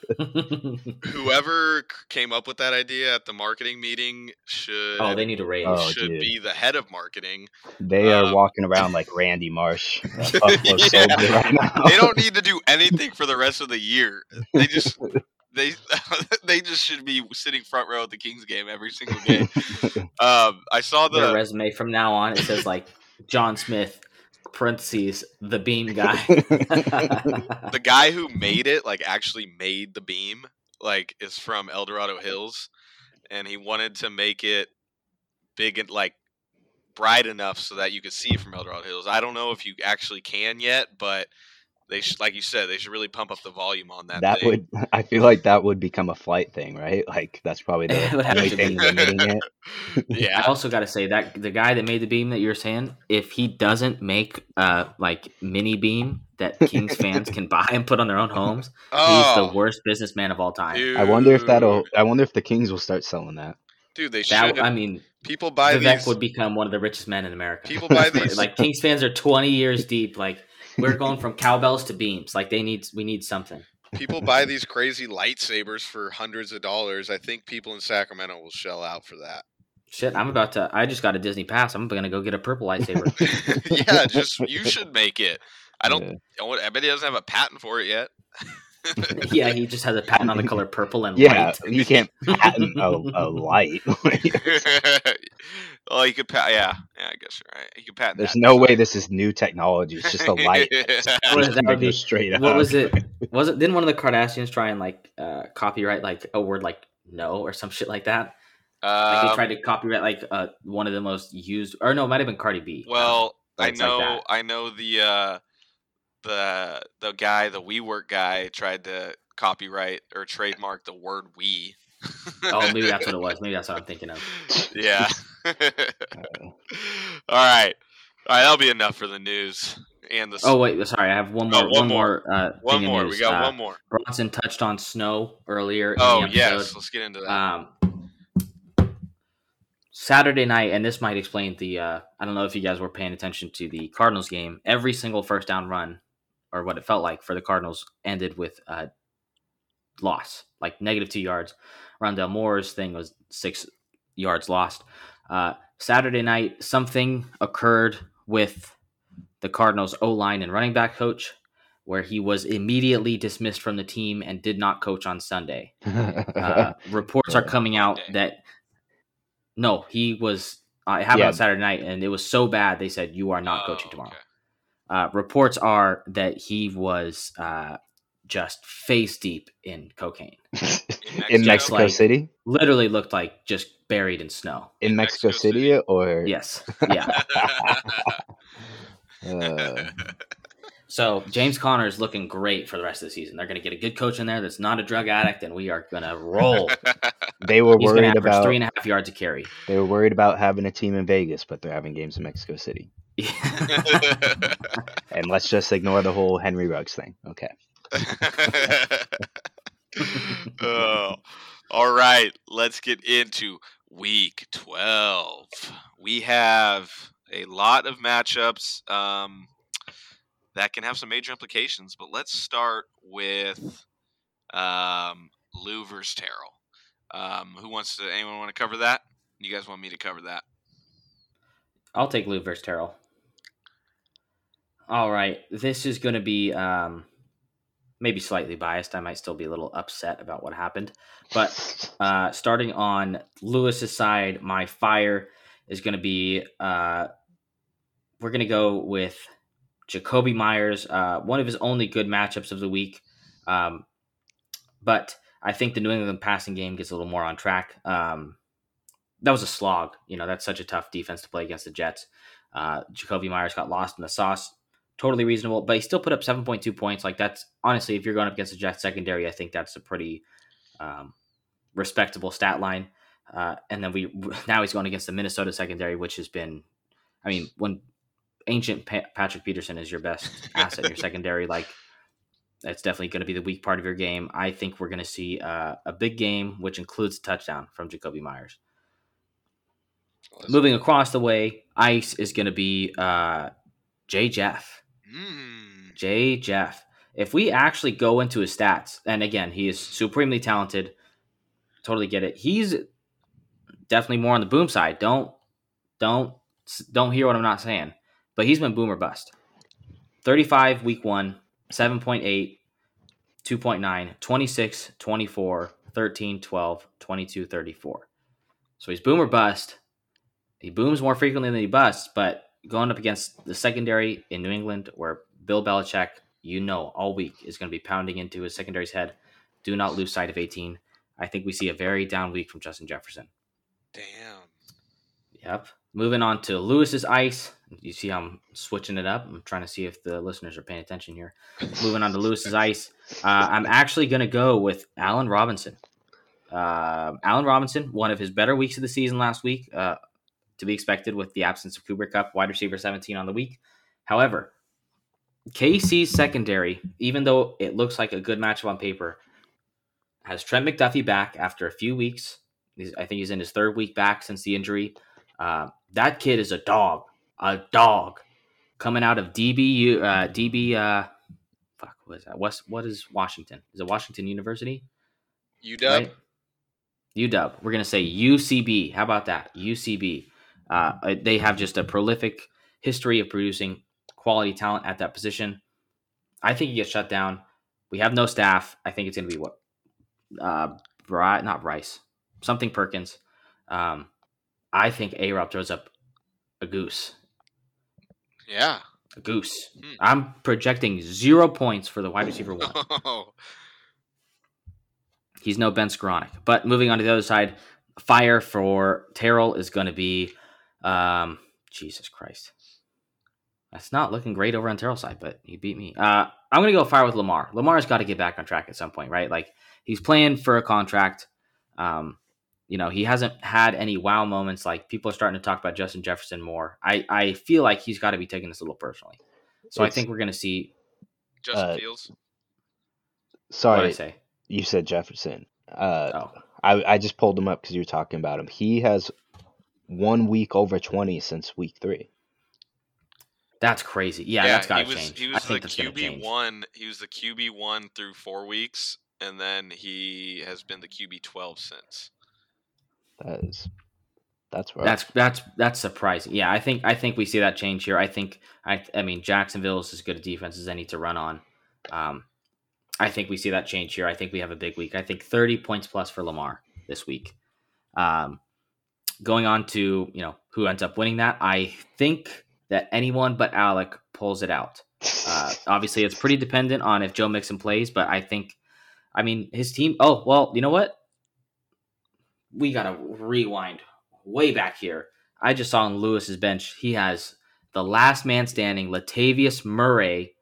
Whoever c- came up with that idea at the marketing meeting should oh, they need a raise. Oh, should dude. be the head of marketing. They are Um, walking around like Randy Marsh, a Buffalo Yeah. soldier right now. They don't need to do anything for the rest of the year. They just they they they just should be sitting front row at the Kings game every single game. um, I saw Their the resume from now on. It says like John Smith, parentheses, the beam guy. the guy who made it, like actually made the beam, like is from El Dorado Hills, and he wanted to make it big and like bright enough so that you could see from El Dorado Hills. I don't know if you actually can yet, but they should, like you said, they should really pump up the volume on that. That thing. would, I feel like that would become a flight thing, right? Like that's probably It the would have only to thing be. limiting it. Yeah. I also got to say that the guy that made the beam that you're saying, if he doesn't make uh like mini beam that Kings fans can buy and put on their own homes, oh, he's the worst businessman of all time. dude. I wonder if that'll. I wonder if the Kings will start selling that. Dude, they That should. I mean, People buy Vivek these. would become one of the richest men in America. People buy these. Like Kings fans are twenty years deep. Like we're going from cowbells to beams. Like they need, we need something. People buy these crazy lightsabers for hundreds of dollars. I think people in Sacramento will shell out for that. Shit, I'm about to. I just got a Disney pass. I'm gonna go get a purple lightsaber. Yeah, just you should make it. I don't. Yeah. I bet he doesn't have a patent for it yet. Yeah, he just has a patent on the color purple and Yeah, white. you can't patent a, a light. Well, you could pat. Yeah, yeah. I guess you're right. You could patent. There's that. no way this is new technology. It's just a light. It's What is just that gonna would go be- straight up. What was it? Was it? Didn't one of the Kardashians try and like uh, copyright like a word like no or some shit like that? Like they Um, tried to copyright like uh, one of the most used, or no, it might have been Cardi B. Well, But I it's like know. that. I know the uh, the the guy, the WeWork guy, tried to copyright or trademark the word "we." Oh, maybe that's what it was. Maybe that's what I'm thinking of. Yeah. All right. All right. That'll be enough for the news and the. Oh wait, sorry, I have one more. Oh, one one more. more. Uh, one thing of more. news. We got Uh, one more. Bronson touched on snow earlier. In Oh the yes. episode. Let's get into that. Um, Saturday night, and this might explain the. Uh, I don't know if you guys were paying attention to the Cardinals game. Every single first down run, or what it felt like for the Cardinals, ended with uh, loss, like negative two yards. Rondell Moore's thing was six yards lost. Uh, Saturday night, something occurred with the Cardinals O-line and running back coach, where he was immediately dismissed from the team and did not coach on Sunday. Uh, reports are coming out Monday. that no, he was. Uh, it happened Yeah. on Saturday night, and it was so bad they said you are not coaching Oh, tomorrow. okay. Uh, reports are that he was uh, just face deep in cocaine. in Mexico? Mexico Like- City? Literally looked like just buried in snow. In In Mexico, Mexico City, City? or Yes, yeah. uh, So James Conner is looking great for the rest of the season. They're going to get a good coach in there that's not a drug addict, and we are going to roll. they were He's going to worried average about three and a half yards a carry. they were worried about having a team in Vegas, but they're having games in Mexico City. And let's just ignore the whole Henry Ruggs thing. Okay. Oh, all right. Let's get into week twelve. We have a lot of matchups um, that can have some major implications, but let's start with um, Lou versus Terrell. Um, who wants to? Anyone want to cover that? You guys want me to cover that? I'll take Lou versus Terrell. All right. This is going to be um, maybe slightly biased. I might still be a little upset about what happened. But uh, starting on Lewis's side, my fire is going to be uh, we're going to go with Jacoby Myers, uh, one of his only good matchups of the week. Um, but I think the New England passing game gets a little more on track. Um, that was a slog. You know, that's such a tough defense to play against the Jets. Uh, Jacoby Myers got lost in the sauce. Totally reasonable, but he still put up seven point two points. Like that's honestly, if you're going up against the Jets secondary, I think that's a pretty um, respectable stat line. Uh, and then we now he's going against the Minnesota secondary, which has been, I mean, when ancient pa- Patrick Peterson is your best asset in your secondary, like that's definitely going to be the weak part of your game. I think we're going to see uh, a big game, which includes a touchdown from Jacoby Myers. Let's- Moving across the way, ice is going to be uh, Jay Jeff. Mm. Jay Jeff. If we actually go into his stats, and again, he is supremely talented. Totally get it. He's definitely more on the boom side. Don't don't don't hear what I'm not saying. But he's been boom or bust. thirty-five week one, seven point eight, two point nine, twenty-six, twenty-four, thirteen, twelve, twenty-two, thirty-four. So he's boom or bust. He booms more frequently than he busts, but going up against the secondary in New England, where Bill Belichick, you know, all week is going to be pounding into his secondary's head. Do not lose sight of eighteen. I think we see a very down week from Justin Jefferson. Damn. Yep. Moving on to Lewis's ice. You see how I'm switching it up? I'm trying to see if the listeners are paying attention here. Moving on to Lewis's ice. Uh, I'm actually going to go with Allen Robinson. Uh, Allen Robinson, one of his better weeks of the season last week, uh, to be expected with the absence of Cooper Kupp, wide receiver seventeen on the week. However, K C's secondary, even though it looks like a good matchup on paper, has Trent McDuffie back after a few weeks. He's, I think he's in his third week back since the injury. Uh, that kid is a dog, a dog, coming out of D B U, uh, D B. Uh, fuck, what is that? West, what is Washington? Is it Washington University? U W? Right? U W. We're gonna say U C B. How about that? U C B. Uh, they have just a prolific history of producing quality talent at that position. I think he gets shut down. We have no staff. I think it's gonna be what? Uh, Bry, not Bryce. Something Perkins. Um, I think A-Rob throws up a goose. Yeah. A goose. Hmm. I'm projecting zero points for the wide receiver one. Oh. He's no Ben Skoranek. But moving on to the other side, fire for Terrell is going to be, um, Jesus Christ. That's not looking great over on Terrell's side, but he beat me. Uh, I'm going to go fire with Lamar. Lamar's got to get back on track at some point, right? Like, he's playing for a contract. Um, you know, he hasn't had any wow moments. Like, people are starting to talk about Justin Jefferson more. I, I feel like he's got to be taking this a little personally. So It's- I think we're going to see. Justin Uh, Fields? What did I Sorry, say? you said Jefferson. Uh, Oh, I I just pulled him up because you were talking about him. He has one week over twenty since week three. that's crazy. Yeah, that's got he to was change. he I was the think that's going to Q B change. one. He was the Q B one through four weeks, and then he has been the Q B twelve since. That is, that's rough. That's that's that's surprising. Yeah, I think I think we see that change here. I think I I mean Jacksonville is as good a defense as any to run on. Um, I think we see that change here. I think we have a big week. I think thirty points plus for Lamar this week. Um, going on to you know who ends up winning that, I think that anyone but Alec pulls it out. Uh, obviously, it's pretty dependent on if Joe Mixon plays, but I think, I mean, his team. Oh well, you know what? We gotta rewind way back here. I just saw on Lewis's bench, he has the last man standing, Latavius Murray.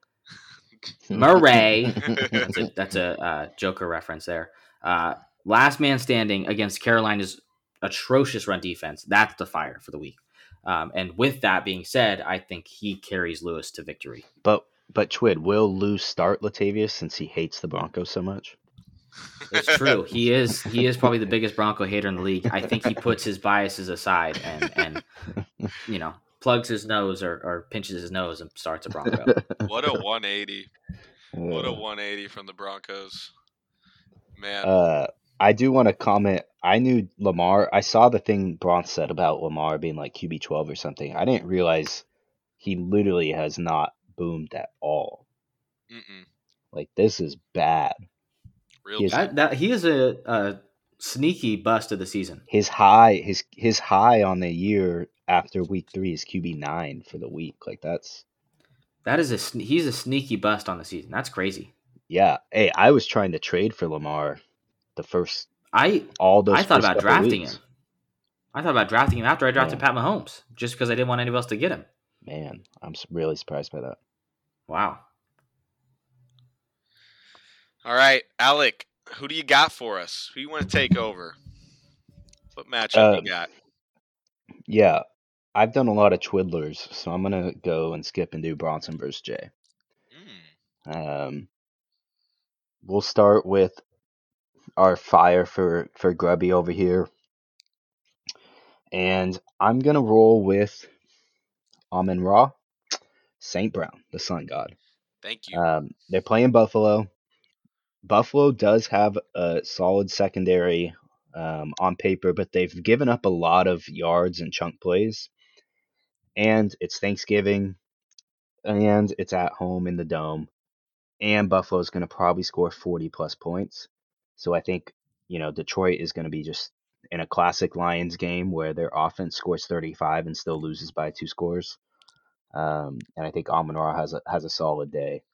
Murray. That's a that's a uh, Joker reference there. Uh, last man standing against Carolina's atrocious run defense. That's the fire for the week. Um, and with that being said, I think he carries Lewis to victory. But but Twid, will Lou start Latavius since he hates the Broncos so much? It's true. He is he is probably the biggest Bronco hater in the league. I think he puts his biases aside and and you know plugs his nose or, or pinches his nose and starts a Bronco. What a one eighty. What a Uh, one eighty from the Broncos. Man. uh, I do want to comment. I knew Lamar. I saw the thing Bronx said about Lamar being like Q B twelve or something. I didn't realize he literally has not boomed at all. Mm-mm. Like, this is bad. Real He is- That, that he is a, a sneaky bust of the season. His high, his his high on the year after week three is Q B nine for the week. Like, that's That is a sne- he's a sneaky bust on the season. That's crazy. yeah. Hey, I was trying to trade for Lamar the first I all those. I thought first about couple drafting weeks. him. I thought about drafting him after I drafted Yeah. Pat Mahomes, just because I didn't want anybody else to get him. Man, I'm s- really surprised by that. Wow. All right, Alec, who do you got for us? Who you want to take over? What matchup Uh, you got? Yeah, I've done a lot of twiddlers, so I'm gonna go and skip and do Bronson versus Jay. Mm. Um, we'll start with our fire for for Grubby over here, and I'm gonna roll with Amon Ra, Saint Brown, the Sun God. Thank you. Um, they're playing Buffalo. Buffalo does have a solid secondary um, on paper, but they've given up a lot of yards and chunk plays. And it's Thanksgiving, and it's at home in the Dome, and Buffalo's going to probably score forty plus points. So I think, you know, Detroit is going to be just in a classic Lions game where their offense scores thirty-five and still loses by two scores. Um, and I think Amon-Ra has a has a solid day.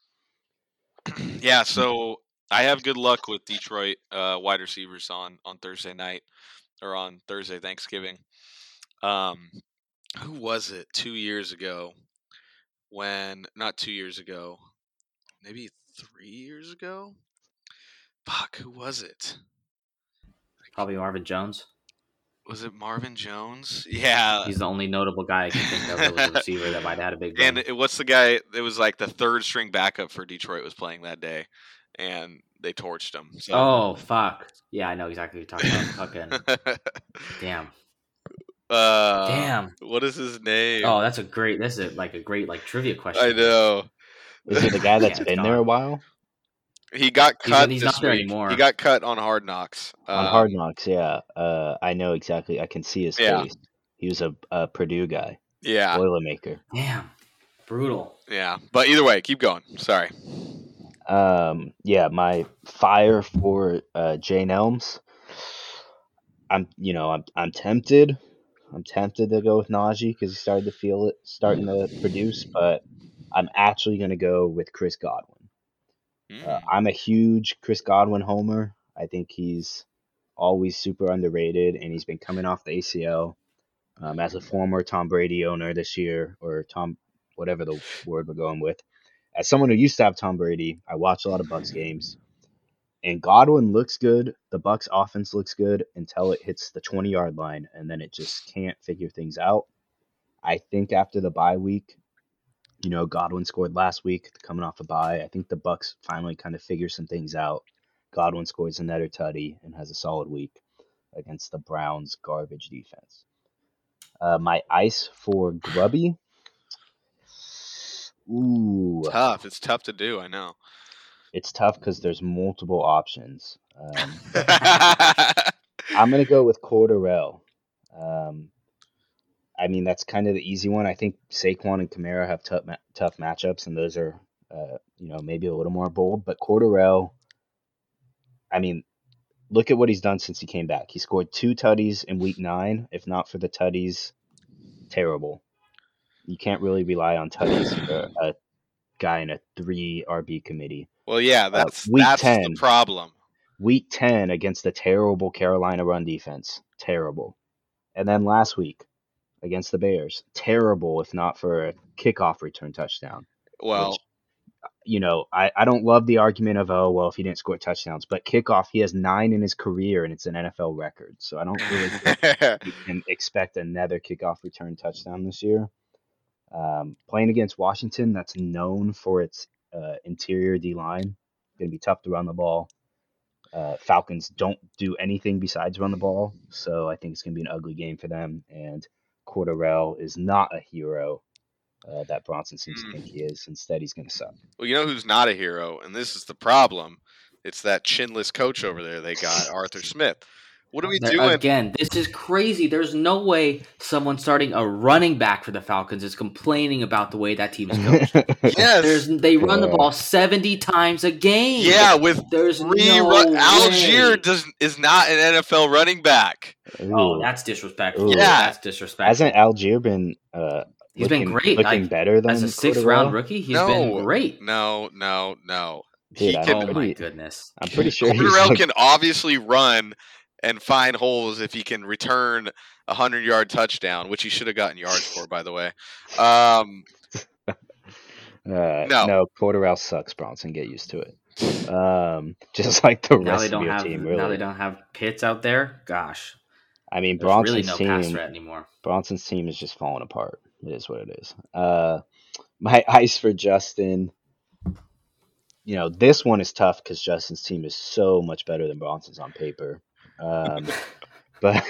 Yeah, so I have good luck with Detroit uh, wide receivers on, on Thursday night or on Thursday Thanksgiving. Um, who was it two years ago when, not two years ago, maybe three years ago? Fuck, who was it? Probably Marvin Jones. Was it Marvin Jones? Yeah. He's the only notable guy I can think of that was a receiver that might have had a big game. And it, what's the guy? It was like the third string backup for Detroit was playing that day, and they torched him. So. Oh fuck! Yeah, I know exactly what you're talking about. Fucking damn. Uh, Damn. What is his name? Oh, that's a great. This is like a great like trivia question. I know. Is it the guy that's Yeah, been it's there a gone. while? He got He's- cut he's this not there week. anymore. He got cut on Hard Knocks. On Um, Hard Knocks, yeah. Uh, I know exactly. I can see his Yeah. face. He was a, a Purdue guy, Yeah, Boilermaker. Damn. Brutal. yeah. But either way, keep going. Sorry. Um, yeah, my fire for uh, Jane Elms. I'm, you know, I'm, I'm tempted. I'm tempted to go with Najee because he started to feel it, starting to produce. But I'm actually going to go with Chris Godwin. Uh, Mm. I'm a huge Chris Godwin homer. I think he's always super underrated, and he's been coming off the A C L. Um, as a former Tom Brady owner this year, or Tom, whatever the word we're going with, as someone who used to have Tom Brady, I watch a lot of Bucks games, and Godwin looks good. The Bucks offense looks good until it hits the twenty-yard line, and then it just can't figure things out. I think after the bye week, you know, Godwin scored last week, coming off a bye. I think the Bucks finally kind of figure some things out. Godwin scores another tutty and has a solid week against the Browns' garbage defense. Uh, my ice for Grubby. Ooh, Tough. It's tough to do. I know. it's tough because there's multiple options. Um, I'm gonna go with Cordarrelle. Um, I mean, that's kind of the easy one. I think Saquon and Kamara have tough ma- tough matchups, and those are, uh, you know, maybe a little more bold. But Cordarrelle, I mean, look at what he's done since he came back. He scored two tutties in week nine. If not for the tutties, terrible. You can't really rely on tutties for a guy in a three R B committee. Well, yeah, that's week that's ten. the problem. Week ten against the terrible Carolina run defense, terrible. And then last week against the Bears, terrible if not for a kickoff return touchdown. Well, Which, you know, I, I don't love the argument of, oh, well, if he didn't score touchdowns, but kickoff, he has nine in his career and it's an N F L record. So I don't really think you can expect another kickoff return touchdown this year. Um, playing against Washington, that's known for its uh, interior D line. Going to be tough to run the ball. Uh, Falcons don't do anything besides run the ball, so I think it's going to be an ugly game for them. And Cordarrelle is not a hero uh, that Bronson seems to think he is. Instead, he's going to suck. well, you know who's not a hero, and this is the problem. It's that chinless coach over there they got, Arthur Smith. What are we There- doing? Again, this is crazy. There's no way someone starting a running back for the Falcons is complaining about the way that team is coached. Yes. There's, they run the Yeah. ball seventy times a game. Yeah, with There's three no run- way. Algier does is not an N F L running back. Oh, Ooh. that's disrespectful. Ooh. Yeah. That's disrespectful. Hasn't Algier been uh, He's been looking, great, looking like, better than As a sixth Cordarrelle? round rookie, he's No. been great. No, no, no. Dude, he I'm can. Oh my pretty- goodness. I'm pretty sure he's Cordarrelle like, can obviously run and find holes if he can return a hundred yard touchdown, which he should have gotten yards for, by the way. Um, uh, No. no, Cordarrelle sucks, Bronson. Get used to it. Um, just like the Now rest they of don't your have team, now really. they don't have Pitts out there. Gosh, I mean, there's Bronson's really no pass team. threat anymore. Bronson's team is just falling apart. It is what it is. Uh, my ice for Justin. You know, this one is tough because Justin's team is so much better than Bronson's on paper. Um, but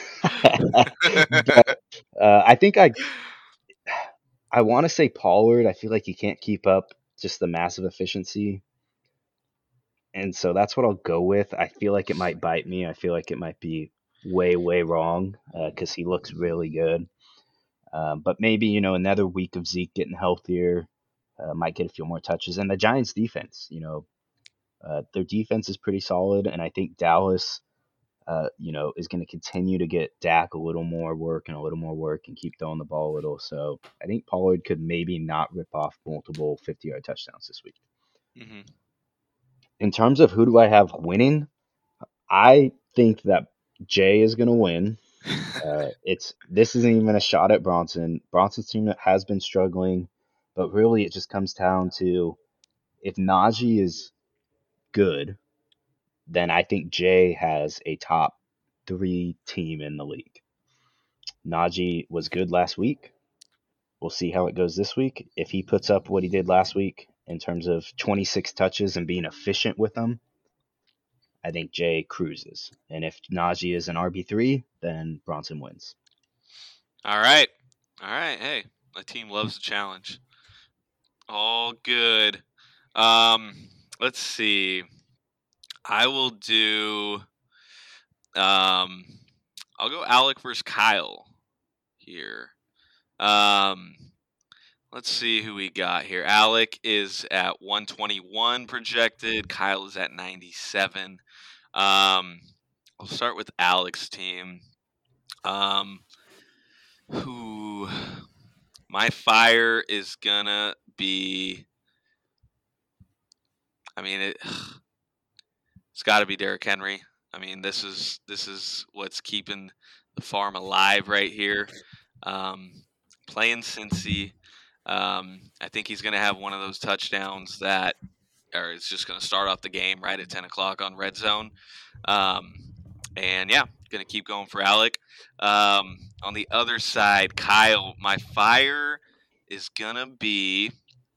but uh, I think I I want to say Pollard. I feel like he can't keep up just the massive efficiency, and so that's what I'll go with. I feel like it might bite me. I feel like it might be way way wrong because he looks really good. Um, but maybe, you know, another week of Zeke getting healthier uh, might get a few more touches. And the Giants' defense, you know, uh, their defense is pretty solid. And I think Dallas, uh, you know, is going to continue to get Dak a little more work and a little more work and keep throwing the ball a little. So I think Pollard could maybe not rip off multiple fifty-yard touchdowns this week. Mm-hmm. In terms of who do I have winning, I think that Jay is going to win. Uh, it's this isn't even a shot at Bronson. Bronson's team has been struggling, but really it just comes down to if Najee is good, then I think Jay has a top three team in the league. Najee was good last week. We'll see how it goes this week. If he puts up what he did last week in terms of twenty-six touches and being efficient with them, I think Jay cruises. And if Najee is an R B three, then Bronson wins. All right. All right. Hey, my team loves the challenge. All good. Um, let's see. I will do um I'll go Alec versus Kyle here. Um let's see who we got here. Alec is at one twenty-one projected, Kyle is at ninety-seven. Um I'll start with Alec's team. Um who my fire is gonna be I mean it It's got to be Derrick Henry. I mean, this is this is what's keeping the farm alive right here. Um, playing Cincy, um, I think he's going to have one of those touchdowns that, or it's just going to start off the game right at ten o'clock on Red Zone. Um, and yeah, going to keep going for Alec. Um, on the other side, Kyle, my fire is going to be.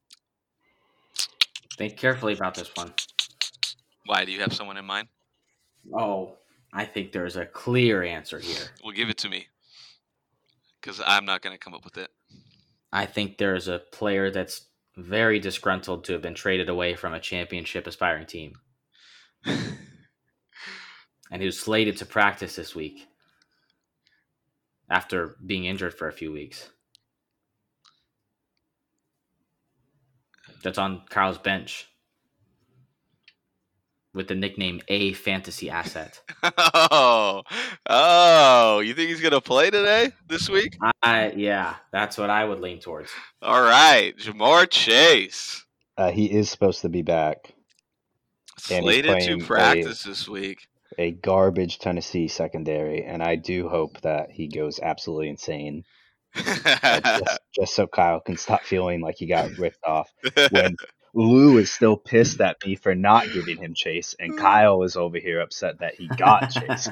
Think carefully about this one. Why? Do you have someone in mind? Oh, I think there's a clear answer here. Well, give it to me, because I'm not going to come up with it. I think there's a player that's very disgruntled to have been traded away from a championship aspiring team. And who's slated to practice this week after being injured for a few weeks. That's on Kyle's bench with the nickname A Fantasy Asset. Oh, oh! You think he's gonna play today, this week? I yeah, that's what I would lean towards. All right, Ja'Marr Chase. Uh, he is supposed to be back. And he's Slated to playing practice this week. A garbage Tennessee secondary, and I do hope that he goes absolutely insane. Uh, just, just so Kyle can stop feeling like he got ripped off. When Lou is still pissed at me for not giving him Chase, and Kyle is over here upset that he got Chase.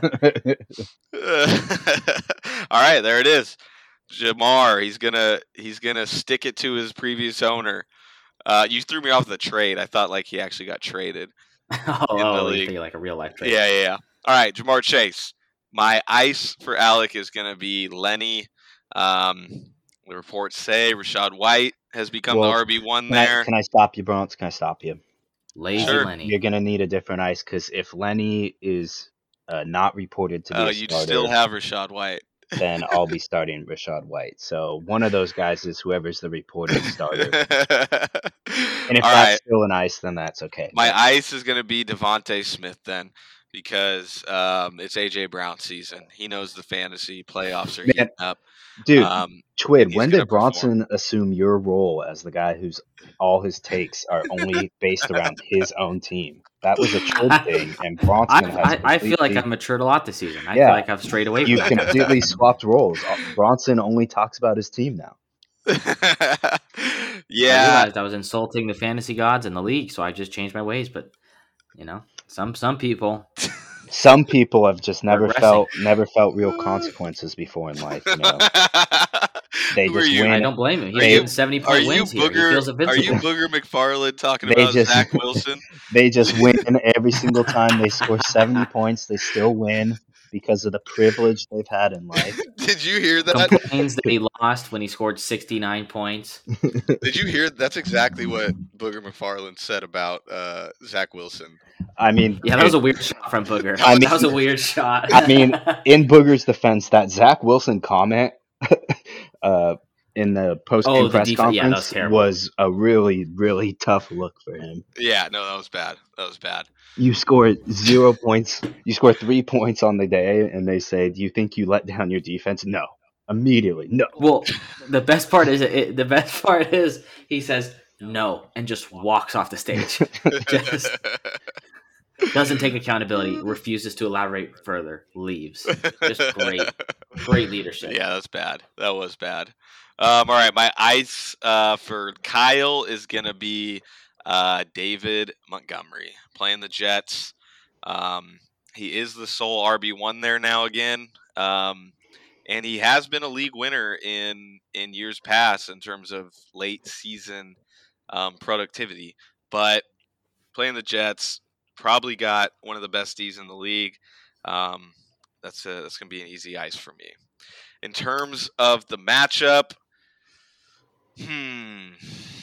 All right, there it is. Ja'Marr, he's gonna he's gonna stick it to his previous owner. Uh, you threw me off the trade. I thought like he actually got traded. oh, oh you think like a real life trade. Yeah, yeah, yeah. All right, Ja'Marr Chase. My ice for Alec is gonna be Lenny. Um, the reports say Rachaad White has become Well, the R B one Can I, there. can I stop you, Bronx? Can I stop you? Lazy Sure. Lenny. You're going to need a different ice because if Lenny is uh, not reported to be Oh, a you starter, still have Rachaad White. then I'll be starting Rachaad White. So one of those guys is whoever's the reported starter. And if All that's right. still an ice, then that's okay. My But ice is going to be Devontae Smith then, because um, it's A J Brown season. He knows the fantasy playoffs are Man, heating up. dude, Um, Twid, he's when gonna did Bronson assume your role as the guy who's all his takes are only based around his own team? That was a Twid thing, and Bronson I, has I, I feel like completely- I've matured a lot this season. I Yeah. feel like I've strayed away from you that kind of completely stuff. swapped roles. Uh, Bronson only talks about his team now. I yeah. realized I was insulting the fantasy gods in the league, so I just changed my ways. But you know, some some people. Some people have just never Regressing. felt never felt real consequences before in life. You know, They Who are just you? win. I don't blame him. He's They- getting seventy Are point you wins here. He Booger? feels Are invincible. you Booger McFarland talking They about just- Zach Wilson? they just win every single time they score seventy points. They still win because of the privilege they've had in life. Did you hear that? Complains that he lost when he scored sixty-nine points. Did you hear? That's exactly what Booger McFarland said about uh, Zach Wilson. I mean, Yeah, that was a weird shot from Booger. I mean- that was a weird shot. I mean, in Booger's defense, that Zach Wilson comment, uh, in the post game Oh, the press defense. Yeah, that was conference terrible. was a really, really tough look for him. Yeah, no, that was bad. That was bad. You score zero points. You score three points on the day, and they say, "Do you think you let down your defense?" No, immediately, no. Well, the best part is it, the best part is he says no and just walks off the stage. Just doesn't take accountability, refuses to elaborate further, leaves. Just great, great leadership. Yeah, that's bad. That was bad. Um, all right, my ice uh, for Kyle is gonna be uh, David Montgomery playing the Jets. Um, he is the sole R B one there now again, um, and he has been a league winner in in years past in terms of late season um, productivity. But playing the Jets, probably got one of the best D's in the league. Um, that's a, that's gonna be an easy ice for me. In terms of the matchup, hmm,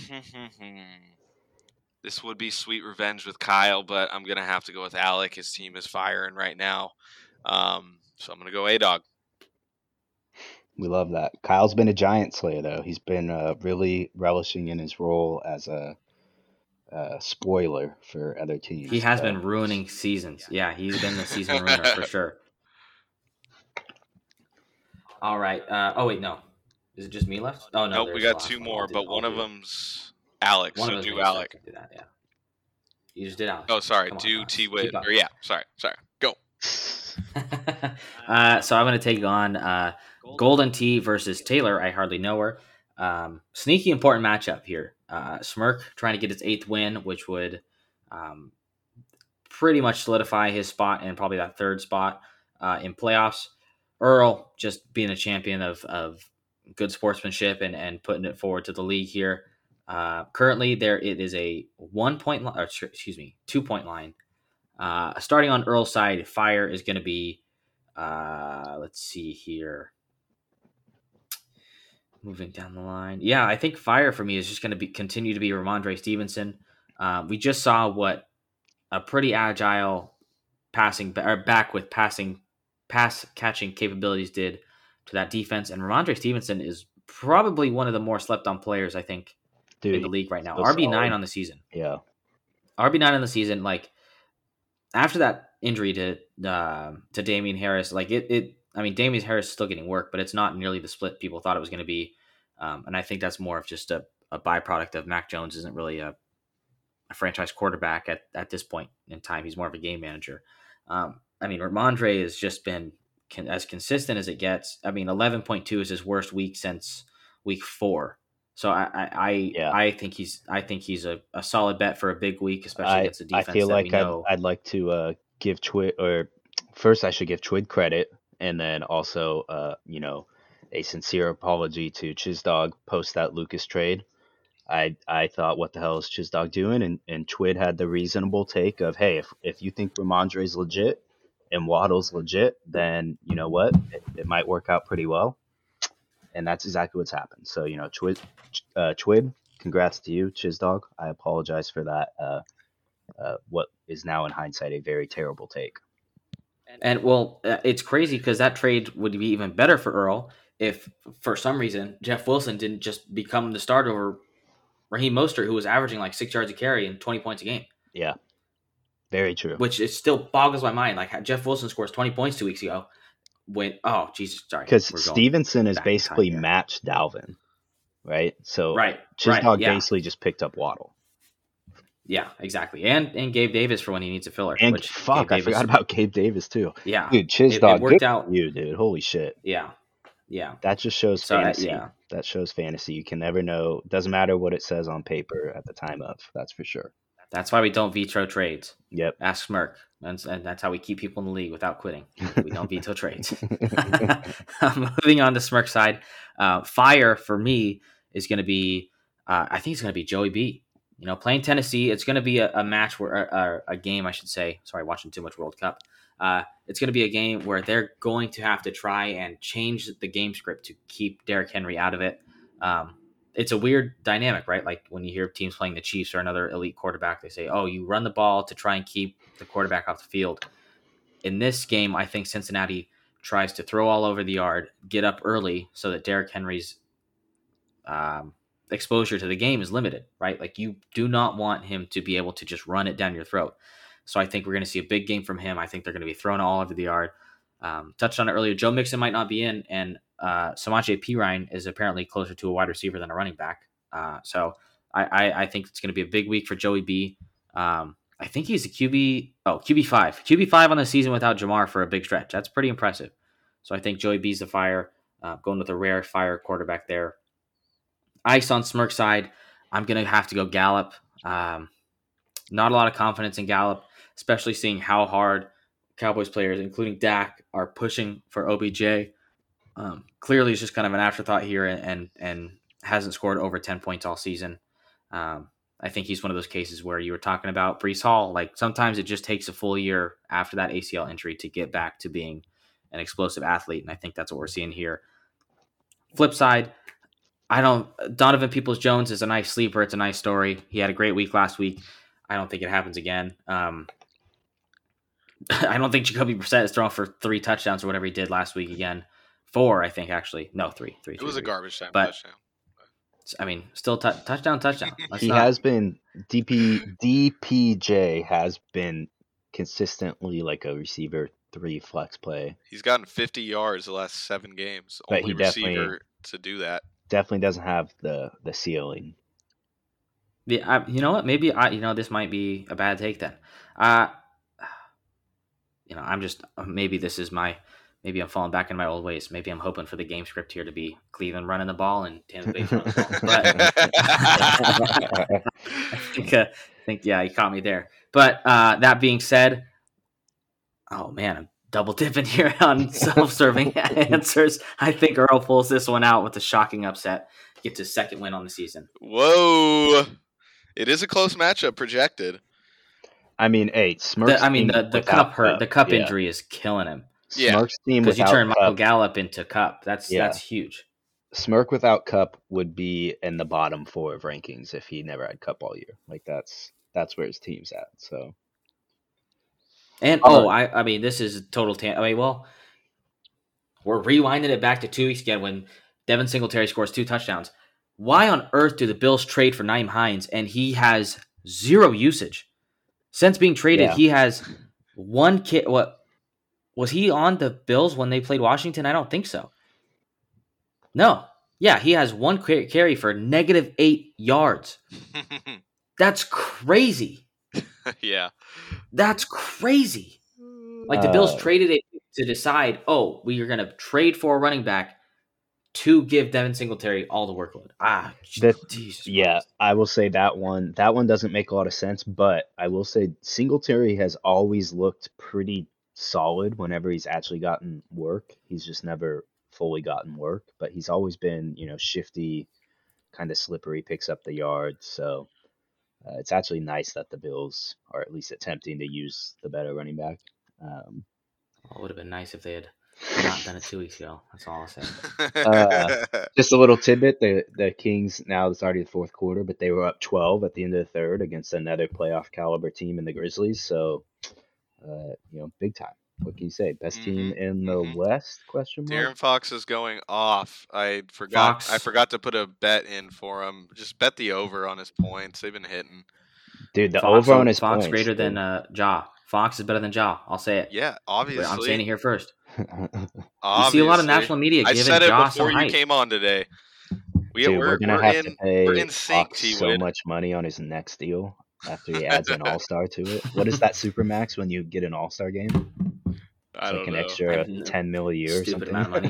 this would be sweet revenge with Kyle, but I'm gonna have to go with Alec. His team is firing right now, um, so I'm gonna go A-Dog. We love that. Kyle's been a giant slayer, though. He's been uh, really relishing in his role as a, a spoiler for other teams. He has so. been ruining seasons. Yeah, he's been the season ruiner for sure. All right. Uh, oh wait, no. Is it just me left? Oh no. Nope, we got two one. more, I'll do- but I'll one of do it. them's Alex. One So of us do made a Alec. second to that, yeah. You just did Alex. Oh, sorry. Come on, Do guys. T Keep Wit. up. Or yeah, sorry, sorry. Go. uh, so I'm going to take on uh, Golden T versus Taylor. I hardly know her. Um, sneaky important matchup here. Uh, Smirk trying to get his eighth win, which would um, pretty much solidify his spot and probably that third spot uh, in playoffs. Earl just being a champion of, of good sportsmanship and, and putting it forward to the league here. Uh, currently, there it is a one point line, or excuse me, two point line. Uh, starting on Earl's side, fire is going to be, uh, let's see here. Moving down the line. Yeah, I think fire for me is just going to be continue to be Ramondre Stevenson. Uh, we just saw what a pretty agile passing or back with passing pass catching capabilities did to that defense. And Ramondre Stevenson is probably one of the more slept on players, I think, Dude, in the league right now. so R B nine solid. on the season. Yeah. R B nine on the season. Like after that injury to uh, to Damian Harris, like it, it, I mean, Damian Harris is still getting work, but it's not nearly the split people thought it was going to be. Um, and I think that's more of just a, a byproduct of Mac Jones isn't really a, a franchise quarterback at, at this point in time. He's more of a game manager. Um, I mean, Ramondre has just been con- as consistent as it gets. I mean, eleven point two is his worst week since week four. So I I I, Yeah. I think he's I think he's a, a solid bet for a big week, especially I, against a I defense feel that like we I'd, know. I'd like to uh, give Twid, or first I should give Twid credit, and then also, uh, you know, a sincere apology to Chizdog post that Lucas trade. I I thought, what the hell is Chizdog doing? And and Twid had the reasonable take of, hey, if, if you think Ramondre's legit and Waddle's legit, then you know what, it, it might work out pretty well. And that's exactly what's happened. So, you know, Twid, uh, Twid, congrats to you, Chizdog. I apologize for that. Uh, uh, what is now in hindsight a very terrible take. And well, uh, it's crazy because that trade would be even better for Earl if, for some reason, Jeff Wilson didn't just become the starter over Raheem Mostert, who was averaging like six yards a carry and twenty points a game. Yeah, very true. Which it still boggles my mind. Like Jeff Wilson scores twenty points two weeks ago. When oh Jesus, sorry, Because we're going Stevenson is back in time basically here. matched Dalvin, right? So right, Chizdog right, yeah, basically just picked up Waddle. yeah, exactly, and and Gabe Davis for when he needs a filler. And which fuck, Gabe I Davis, forgot about Gabe Davis too. yeah, Dude, it, Chizdog, it worked good out. for you, dude. Holy shit. Yeah, yeah. That just shows So uh, fantasy. yeah, That shows fantasy. You can never know. Doesn't matter what it says on paper at the time of. That's for sure. that's why we don't veto trades. Yep. Ask Smirk, and, and that's how we keep people in the league without quitting. We don't veto trades. Moving on to Smirk side, uh, fire for me is going to be. Uh, I think it's going to be Joey B. You know, playing Tennessee, it's going to be a, a match where a, a game, I should say. Sorry, watching too much World Cup. Uh, it's going to be a game where they're going to have to try and change the game script to keep Derrick Henry out of it. Um, it's a weird dynamic, right? Like when you hear teams playing the Chiefs or another elite quarterback, they say, oh, you run the ball to try and keep the quarterback off the field. In this game, I think Cincinnati tries to throw all over the yard, get up early so that Derrick Henry's um, exposure to the game is limited, right? Like you do not want him to be able to just run it down your throat. So I think we're going to see a big game from him. I think they're going to be thrown all over the yard. Um, touched on it earlier. Joe Mixon might not be in, and uh, Samaje Perine is apparently closer to a wide receiver than a running back. Uh, so I, I, I think it's going to be a big week for Joey B. Um, I think he's a Q B. Oh, Q B five. Q B five on the season without Jamar for a big stretch. That's pretty impressive. So I think Joey B's the fire. Uh, going with a rare fire quarterback there. Ice on Smirk side. I'm going to have to go Gallup. Um, not a lot of confidence in Gallup, especially seeing how hard Cowboys players, including Dak, are pushing for O B J. Um, clearly, it's just kind of an afterthought here, and and, and hasn't scored over ten points all season. Um, I think he's one of those cases where you were talking about Breece Hall. Like sometimes it just takes a full year after that A C L injury to get back to being an explosive athlete, and I think that's what we're seeing here. Flip side, I don't. Donovan Peoples-Jones is a nice sleeper. It's a nice story. He had a great week last week. I don't think it happens again. Um, I don't think Jacoby Brissett is throwing for three touchdowns or whatever he did last week again. Four, I think, actually. No, three. three It was three, a garbage time but, touchdown. I mean, still t- touchdown, touchdown. Let's he not- has been D P D P J has been consistently like a receiver three flex play. He's gotten fifty yards the last seven games. But Only he definitely- receiver to do that. Definitely doesn't have the the ceiling. Yeah, I, you know what? Maybe I, you know, this might be a bad take then. Uh, you know, I'm just maybe this is my maybe I'm falling back in my old ways. Maybe I'm hoping for the game script here to be Cleveland running the ball and Tampa Bay running the ball. But I think, uh, I think yeah, you caught me there. But uh, that being said, oh man, I'm double dipping here on self-serving answers. I think Earl pulls this one out with a shocking upset, gets his second win on the season. Whoa. It is a close matchup projected. I mean, hey, Smirk's The, I mean, team the, the without cup hurt. The cup yeah. injury is killing him Yeah. Smirk's team because you without turn Michael Cup, Gallup into Cup. That's Yeah. that's huge. Smirk without Cup would be in the bottom four of rankings if he never had Cup all year. Like that's that's where his team's at. So And All oh, I I mean, this is a total. Tan- I mean, well, we're rewinding it back to two weeks again when Devin Singletary scores two touchdowns. Why on earth do the Bills trade for Naeem Hines and he has zero usage since being traded? Yeah. He has one kid. What was he on the Bills when they played Washington? I don't think so. No, yeah, he has one ca- carry for negative eight yards. That's crazy. Yeah. That's crazy. Like the Bills Uh, traded it to decide, oh, we are going to trade for a running back to give Devin Singletary all the workload. Ah, The- Jesus. yeah, Christ. I will say that one that one doesn't make a lot of sense, but I will say Singletary has always looked pretty solid whenever he's actually gotten work. He's just never fully gotten work, but he's always been, you know, shifty, kind of slippery, picks up the yards. So uh, it's actually nice that the Bills are at least attempting to use the better running back. Um, Well, it would have been nice if they had not done it two weeks ago. That's all I'll say. Uh, Just a little tidbit: the the Kings now it's already the fourth quarter, but they were up twelve at the end of the third against another playoff caliber team in the Grizzlies. So, uh, you know, big time. What can you say? Best team Mhm, in the mhm. West? Question mark. De'Aaron Fox is going off. I forgot. Fox. I forgot to put a bet in for him. Just bet the over on his points. They've been hitting. Dude, the Fox, over on his Fox points. greater dude. than uh, Ja. Fox is better than Ja. I'll say it. Yeah, obviously. I'm saying it here first. Obviously. You see a lot of national media I giving said it Ja before some you hype. came on today. We, Dude, we're, we're gonna we're have in, to pay we're in sync, Fox T so Wood. much money on his next deal after he adds an All Star to it. What is that super max when you get an All Star game? I It's don't like an know. extra I've no- ten mil a year or stupid something. amount of money.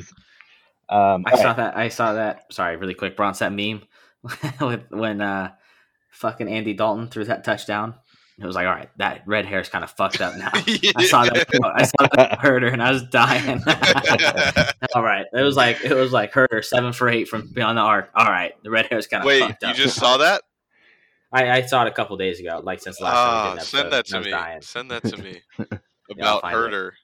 um, I all saw right. that. I saw that. Sorry, really quick. Bronze that meme with when uh, fucking Andy Dalton threw that touchdown. It was like, all right, that red hair's kind of fucked up now. I saw that. I saw that Herder, and I was dying. All right, it was like it was like Herder seven for eight from beyond the arc. All right, the red hair's kind of Wait, fucked you up. just saw that? I, I saw it a couple days ago, like since the last time we did Ah, an send episode, that and I to was me. dying. Send that to me. Yeah, I'll About find it. Herder.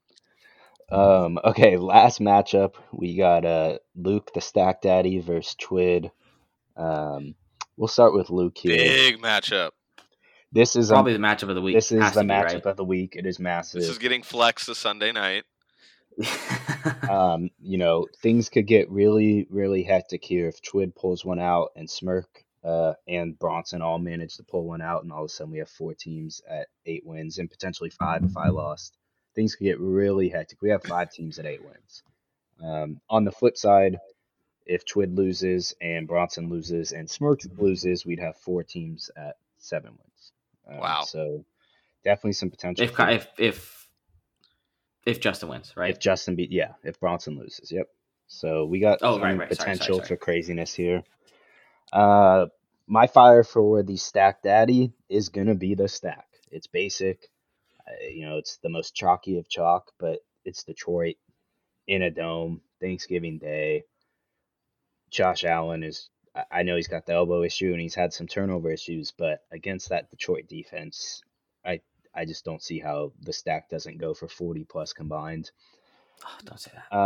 Um, okay, last matchup we got uh Luke the Stack Daddy versus Twid. Um, we'll start with Luke here. Big matchup. This is Probably a, the matchup of the week. this is Has the to be, matchup right? of the week. It is massive. This is getting flexed to Sunday night. Um, you know, things could get really, really hectic here if Twid pulls one out and Smirk uh, and Bronson all manage to pull one out, and all of a sudden we have four teams at eight wins and potentially five if I lost. Things could get really hectic. We have five teams at eight wins. Um, on the flip side, if Twid loses and Bronson loses and Smirk loses, we'd have four teams at seven wins. Um, Wow. So definitely some potential. If for, if if if Justin wins, right? If Justin beat, yeah, if Bronson loses, yep. So we got Oh, some right, right. Sorry, sorry, potential sorry. for craziness here. Uh, my fire for the Stack Daddy is gonna be the stack. It's basic, uh, you know, it's the most chalky of chalk, but it's Detroit in a dome, Thanksgiving Day. Josh Allen is, I I know he's got the elbow issue and he's had some turnover issues, but against that Detroit defense, I I just don't see how the stack doesn't go for forty plus combined. Oh, don't say that.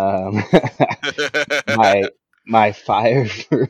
Um, my my fire for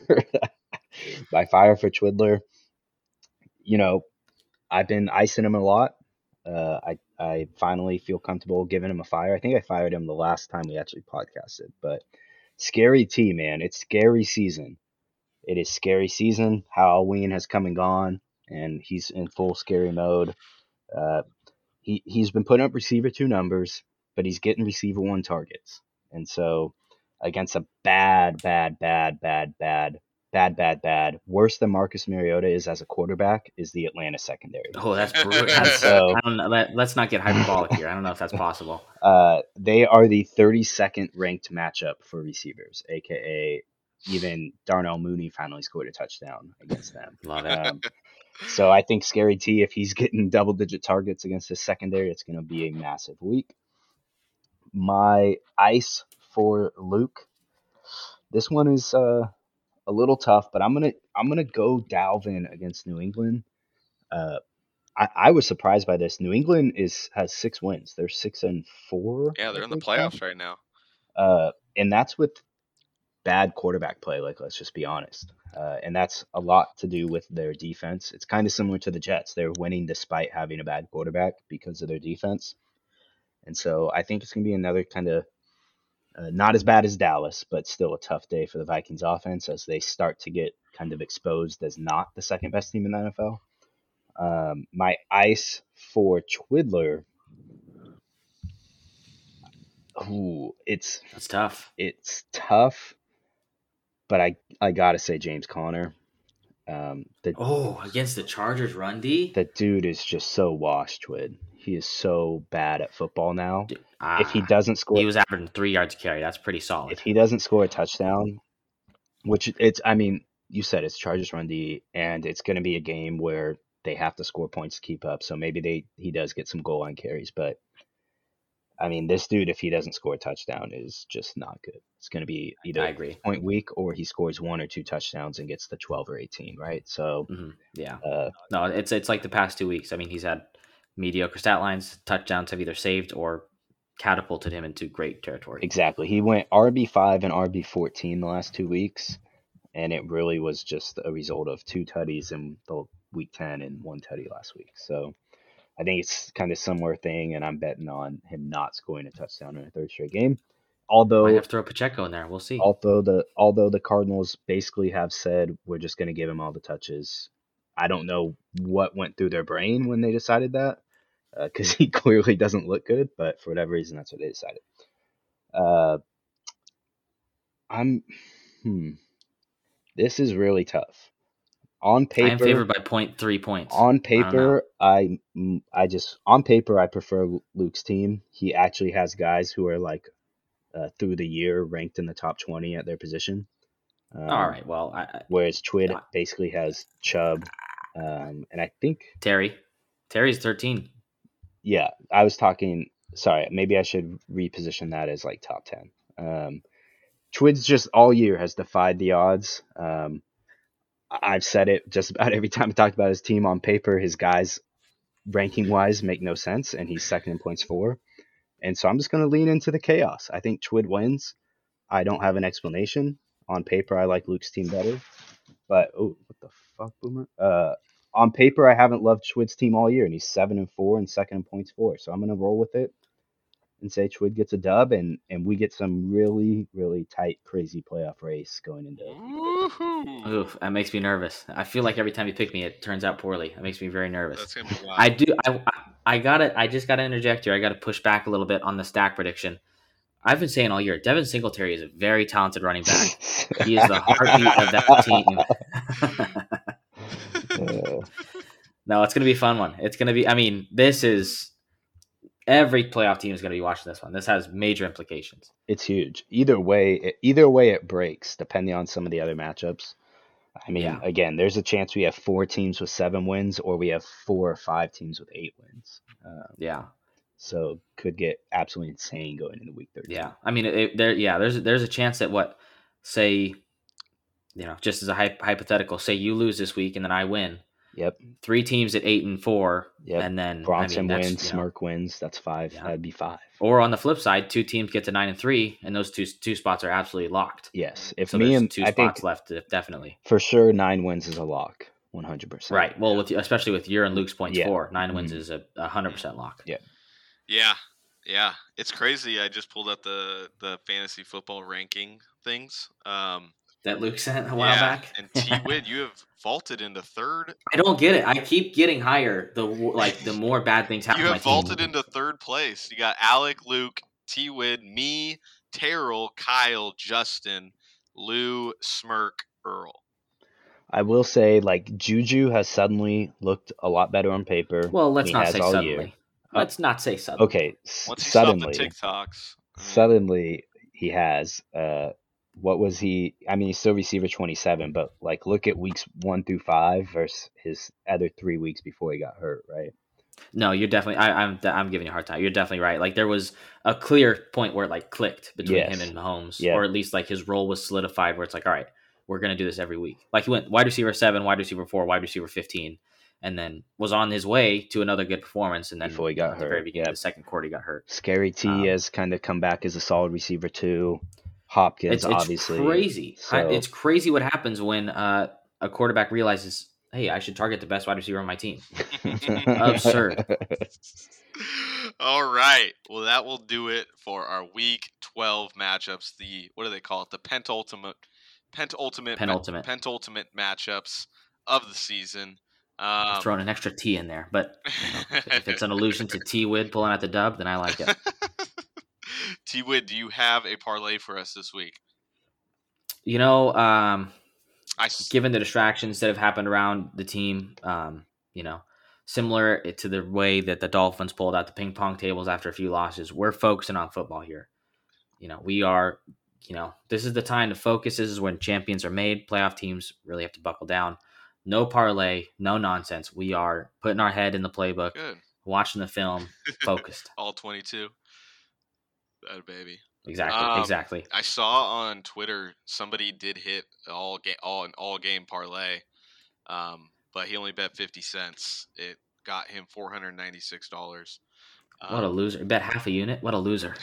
my fire for Twiddler. You know, I've been icing him a lot. Uh, I I finally feel comfortable giving him a fire. I think I fired him the last time we actually podcasted. But Scary T, man, it's scary season. It is scary season. Halloween has come and gone, and he's in full scary mode. Uh, he he's been putting up receiver two numbers, but he's getting receiver one targets. And so against a bad, bad, bad, bad, bad, bad, bad, bad, worse than Marcus Mariota is as a quarterback is the Atlanta secondary. Oh, that's brutal. That's, So I don't know. Let, let's not get hyperbolic here. I don't know if that's possible. uh, they are the thirty-second ranked matchup for receivers, aka even Darnell Mooney finally scored a touchdown against them. Love it. Um, So I think Scary T, if he's getting double digit targets against his secondary, it's going to be a massive week. My ice for Luke. This one is uh, a little tough, but I'm gonna I'm gonna go Dalvin against New England. Uh, I, I was surprised by this. New England is has six wins. They're six and four. Yeah, I they're in the think, now. playoffs right now. Uh, and that's with bad quarterback play. Like, let's just be honest. Uh, and that's a lot to do with their defense. It's kind of similar to the Jets. They're winning despite having a bad quarterback because of their defense. And so I think it's going to be another kind of uh, not as bad as Dallas, but still a tough day for the Vikings offense as they start to get kind of exposed as not the second best team in the N F L. Um, my ice for Twiddler. Ooh, it's That's tough. it's tough, but I I gotta say James Conner. Um, the Oh, against the Chargers run D? the dude is just so washed, Twid. He is so bad at football now. Dude, If he ah, doesn't score, he was averaging three yards a carry. That's pretty solid. if he doesn't score a touchdown, which it's, I mean, you said it's Chargers run D, and it's going to be a game where they have to score points to keep up. So maybe they he does get some goal line carries, but I mean, this dude, if he doesn't score a touchdown, is just not good. It's going to be either I agree. point week or he scores one or two touchdowns and gets the twelve or eighteen, right? So, hmm Yeah. uh, No, it's it's like the past two weeks. I mean, he's had mediocre stat lines. Touchdowns have either saved or catapulted him into great territory. exactly. He went R B five and R B fourteen the last two weeks, and it really was just a result of two tutties in the week ten and one tutty last week. So I think it's kind of similar thing, and I'm betting on him not scoring a touchdown in a third straight game. Might Although, have to throw Pacheco in there. We'll see. although the although the Cardinals basically have said we're just going to give him all the touches. I don't know what went through their brain when they decided that, because he clearly doesn't look good. But for whatever reason, that's what they decided. Uh, I'm, hmm, this is really tough. On I am paper, favored by point three points. on I don't know. paper, I, mm, I just on paper I prefer Luke's team. He actually has guys who are like uh, through the year ranked in the top twenty at their position. Um, All right. Well, I, I, Whereas Twid I- basically has Chubb, um, and I think Terry. Terry's thirteen. yeah, I was talking. Sorry, maybe I should reposition that as like top ten. Um, Twid's just all year has defied the odds. Um, I- I've said it just about every time I talked about his team. On paper, his guys ranking wise make no sense, and he's second in points for. And so I'm just going to lean into the chaos. I think Twid wins. I don't have an explanation. On paper, I like Luke's team better. But, oh, what the fuck, Boomer? Uh, on paper, I haven't loved Twid's team all year, and he's seven and four and second in points for. So I'm going to roll with it and say Chwid gets a dub, and and we get some really really tight, crazy playoff race going into. Woohoo! Oof, that makes me nervous. I feel like every time you pick me, it turns out poorly. That makes me very nervous. That's gonna be wild. I do. I I got to I just got to interject here. I got to push back a little bit on the stack prediction. I've been saying all year, Devin Singletary is a very talented running back. He is the heartbeat of that team. Uh, No, it's going to be a fun one. It's going to be, I mean, this is, every playoff team is going to be watching this one. This has major implications. it's huge. Either way, either way it breaks, depending on some of the other matchups. I mean, Yeah. again, there's a chance we have four teams with seven wins, or we have four or five teams with eight wins. Uh, Yeah. so could get absolutely insane going into week thirteen. Yeah. I mean, it, there, yeah, there's, there's a chance that what, say, you know, just as a hy- hypothetical, say you lose this week and then I win. Yep. Three teams at eight and four. Yep. And then Bronson I mean, that's, wins, you know, Smirk wins. That's five. Yeah. That'd be five. or on the flip side, two teams get to nine and three, and those two two spots are absolutely locked. Yes. If So me there's and two I spots think left, uh, definitely. for sure nine wins is a lock, one hundred percent. Right. Well, with especially with your and Luke's points Yeah. four, nine wins Mhm. is a a hundred percent lock. Yeah. Yeah, yeah, it's crazy. I just pulled up the the fantasy football ranking things. Um, That Luke sent a while yeah, back. and T Wid, you have vaulted into third. I don't get it. I keep getting higher. The w- like the more bad things happen You to my have team. vaulted into third place. You got Alec, Luke, T Wid, me, Terrell, Kyle, Justin, Lou, Smirk, Earl. I will say, like, Juju has suddenly looked a lot better on paper. Well, let's than he not has say all suddenly. year. Let's not say suddenly. Okay, s- Once he stopped the suddenly, TikToks, I mean, suddenly he has. Uh, what was he? I mean, he's still receiver twenty-seven, but like, look at weeks one through five versus his other three weeks before he got hurt, right? No, you're definitely. I, I'm. I'm giving you a hard time. You're definitely right. Like there was a clear point where it like clicked between Yes. him and Mahomes, Yeah. or at least like his role was solidified. Where it's like, all right, we're gonna do this every week. Like he went wide receiver seven, wide receiver four, wide receiver fifteen, and then was on his way to another good performance. And then Before he got at the very hurt, beginning yep. of the second quarter, he got hurt. Scary T Um, has kind of come back as a solid receiver too. Hopkins, It's, it's obviously, crazy. I- So, It's crazy what happens when uh, a quarterback realizes, hey, I should target the best wide receiver on my team. Absurd. All right. Well, that will do it for our Week twelve matchups. The what do they call it? The pentultimate, pentultimate, Penultimate. pentultimate matchups of the season. Um, Throwing an extra T in there, but if it's an allusion to T Wid pulling out the dub, then I like it. T Wid, do you have a parlay for us this week? You know, um, I s- given the distractions that have happened around the team, um, you know, similar to the way that the Dolphins pulled out the ping pong tables after a few losses, we're focusing on football here. You know, we are, you know, this is the time to focus. This is when champions are made. Playoff teams really have to buckle down. No parlay, no nonsense. We are putting our head in the playbook, good. watching the film, focused. All twenty-two. That baby. Exactly, Um, exactly. I saw on Twitter somebody did hit all game all an all game parlay, um, but he only bet fifty cents. It got him four hundred ninety six dollars. What a loser. Bet half a unit? What a loser.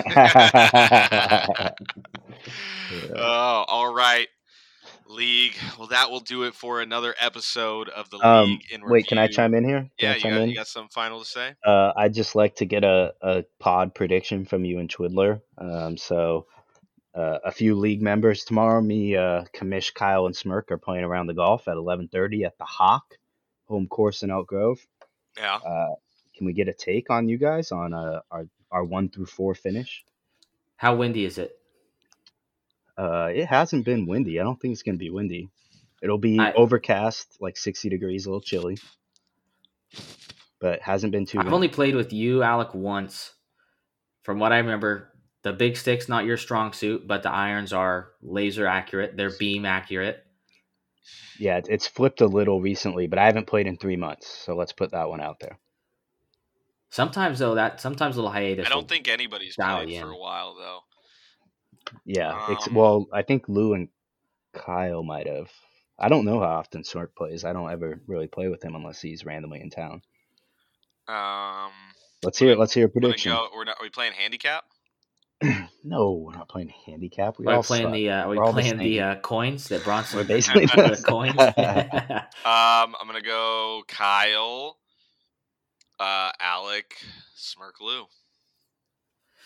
Oh, all right, League. Well, that will do it for another episode of the um, League in Review. wait, can I chime in here? Can Yeah, I you chime got in? you got something final to say? Uh, I'd just like to get a, a pod prediction from you and Twiddler. Um, so uh, a few league members tomorrow, me, uh, Kamish, Kyle, and Smirk are playing around the golf at eleven thirty at the Hawk home course in Elk Grove. Yeah. Uh, can we get a take on you guys on uh, our our one through four finish? How windy is it? Uh, it hasn't been windy. I don't think it's gonna be windy. It'll be I- overcast, like sixty degrees, a little chilly, but it hasn't been too. I've windy. only played with you, Alec, once. From what I remember, the big stick's not your strong suit, but the irons are laser accurate. They're beam accurate. Yeah, it- it's flipped a little recently, but I haven't played in three months, so let's put that one out there. Sometimes though, that sometimes a little hiatus. I don't will- think anybody's dial played you for in. a while though. Yeah, ex- Um, well, I think Lou and Kyle might have. I don't know how often Smirk plays. I don't ever really play with him unless he's randomly in town. Um, Let's hear. Let's hear a wanna prediction. go, we're not. Are we playing handicap? No, we're not playing handicap. We Are we all playing suck. the uh, are we We're all the playing the, same. uh, coins that Bronson? We're basically the coins. Um, I'm gonna go Kyle, uh, Alec, Smirk, Lou.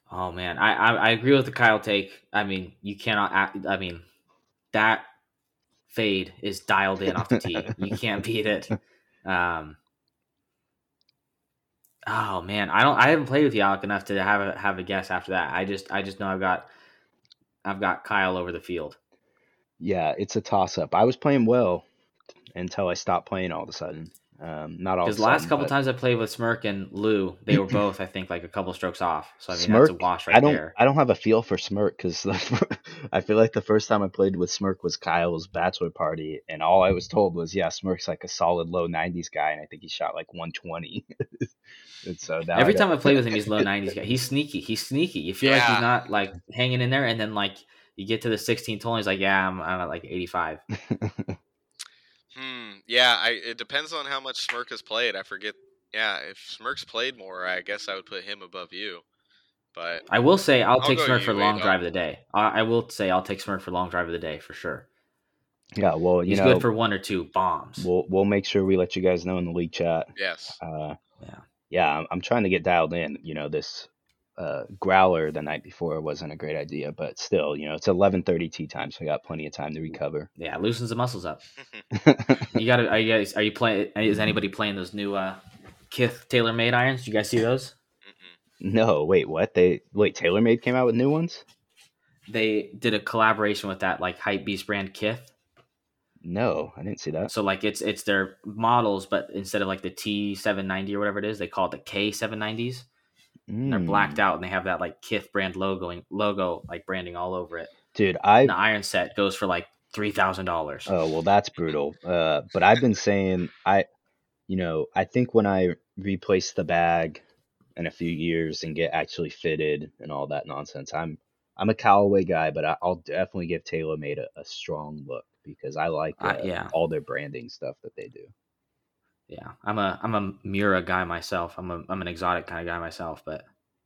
Oh man, I, I I agree with the Kyle take. I mean, you cannot. Act, I mean, that fade is dialed in off the tee. You can't beat it. Um. Oh man, I don't. I haven't played with Yalk enough to have a have a guess after that. I just I just know I've got I've got Kyle over the field. Yeah, it's a toss up. I was playing well until I stopped playing all of a sudden. Um, not all of Because a the last sudden, couple but times I played with Smirk and Lou, they were both I think like a couple strokes off. So I mean Smirk. that's a wash I right don't. there. I don't have a feel for Smirk because I feel like the first time I played with Smirk was Kyle's bachelor party, and all I was told was, yeah, Smirk's like a solid low nineties guy, and I think he shot like one twenty. And so now I Every got. time I play with him, he's low nineties guy. He's sneaky. He's sneaky. You feel like he's Yeah. not like hanging in there, and then like you get to the sixteenth hole, and he's like, yeah, I'm, I'm at like eighty-five. Hmm. Yeah. I. It depends on how much Smirk has played. I forget. Yeah. If Smirk's played more, I guess I would put him above you. But I will say I'll I'll take go Smirk for you, long Adolf. drive of the day. I, I will say I'll take Smirk for long drive of the day for sure. Yeah, well, you He's know, good for one or two bombs. we'll we'll make sure we let you guys know in the league chat. yes. Uh, Yeah. yeah, I'm, I'm trying to get dialed in. You know, this uh, growler the night before wasn't a great idea, but still, you know, it's eleven thirty tee time, so I got plenty of time to recover. Yeah, loosens the muscles up. You got to. Are you guys? Are you playing? Is anybody playing those new uh, Kith TaylorMade irons? You guys see those? Mm-mm. No, wait, what? They wait, TaylorMade came out with new ones? They did a collaboration with that like Hype Beast brand Kith. No, I didn't see that. So like it's it's their models, but instead of like the T seven ninety or whatever it is, they call it the K seven nineties. And they're blacked Mm. out, and they have that like Kith brand logo logo like branding all over it. Dude, I And the iron set goes for like three thousand dollars. oh well, that's brutal. Uh, but I've been saying I, you know, I think when I replace the bag in a few years and get actually fitted and all that nonsense, I'm I'm a Callaway guy, but I, I'll definitely give TaylorMade a, a strong look because I like uh, Uh, yeah. all their branding stuff that they do. Yeah, I'm a I'm a Mura guy myself. I'm a I'm an exotic kind of guy myself, but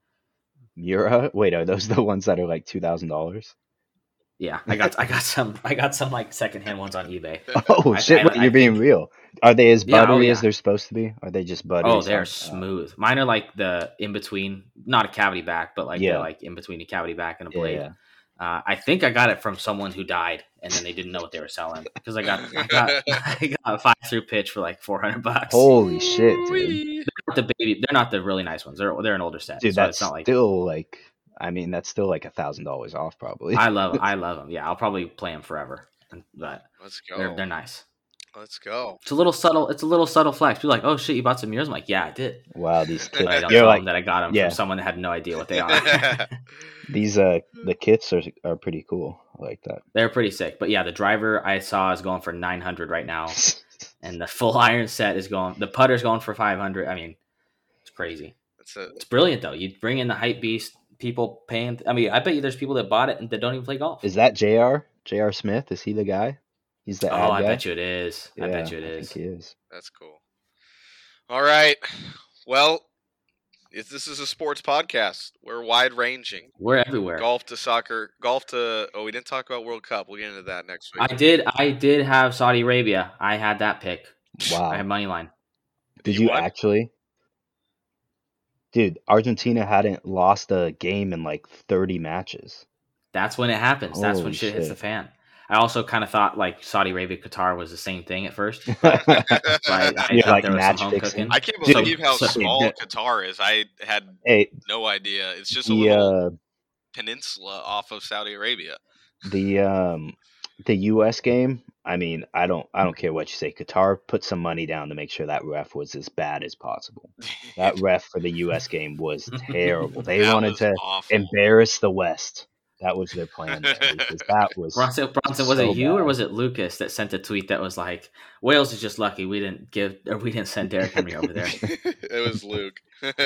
Mura, wait, are those the ones that are like two thousand dollars? yeah, I got I got some I got some like secondhand ones on eBay. Oh I- shit! I- wait, I you're being think- real. Are they as Yeah, oh, buttery as yeah. they're supposed to be? Are they just buttery? Oh, they're soft? Uh, smooth. Mine are like the in between, not a cavity back, but like Yeah. they're like in between a cavity back and a yeah, blade. yeah. Uh, I think I got it from someone who died, and then they didn't know what they were selling because I got I got I got a five through pitch for like four hundred bucks. Holy shit, dude! Wee. Not the baby, they're not the really nice ones. They're they're an older set, Dude, so that's it's not like still like, I mean, that's still like a thousand dollars off, probably. I love I love them. Yeah, I'll probably play them forever, but Let's go. they're they're nice. Let's go. It's a little subtle. It's a little subtle flex. People are like, oh shit, you bought some mirrors? I'm like, yeah, I did. Wow, these But I kits, don't you're tell like them that I got them yeah. from someone that had no idea what they are. these uh the kits are are pretty cool. I like that. They're pretty sick. But yeah, the driver I saw is going for nine hundred right now, and the full iron set is going. The putter's going for five hundred. I mean, it's crazy. That's a, It's brilliant though. You bring in the hype beast, people paying. I mean, I bet you there's people that bought it and that don't even play golf. Is that J R? J R Smith? Is he the guy? He's the Oh, ad I guy? bet you it is. I bet you it I is. think he is. that's cool. All right. Well, if this is a sports podcast. We're wide ranging. We're everywhere. Golf to soccer, golf to. Oh, we didn't talk about World Cup. We'll get into that next week. I did. I did have Saudi Arabia. I had that pick. Wow. I had money line. Did You you won? actually? Dude, Argentina hadn't lost a game in like thirty matches. That's when it happens. That's when Holy shit, hits shit. the fan. I also kind of thought like Saudi Arabia, Qatar was the same thing at first. But so I, I You're thought like there was match some home fixing. cooking. I can't Dude, believe how so- small yeah. Qatar is. I had Hey, no idea. It's just a the little uh, peninsula off of Saudi Arabia. the um the U S game, I mean, I don't I don't care what you say. Qatar put some money down to make sure that ref was as bad as possible. That ref for the U S game was terrible. They That wanted was to awful. embarrass the West. That was their plan there, because that was Bronson, Bronson, was so it you or bad. was it Lucas that sent a tweet that was like, "Wales is just lucky we didn't give or we didn't send Derrick Henry over there." It was Luke.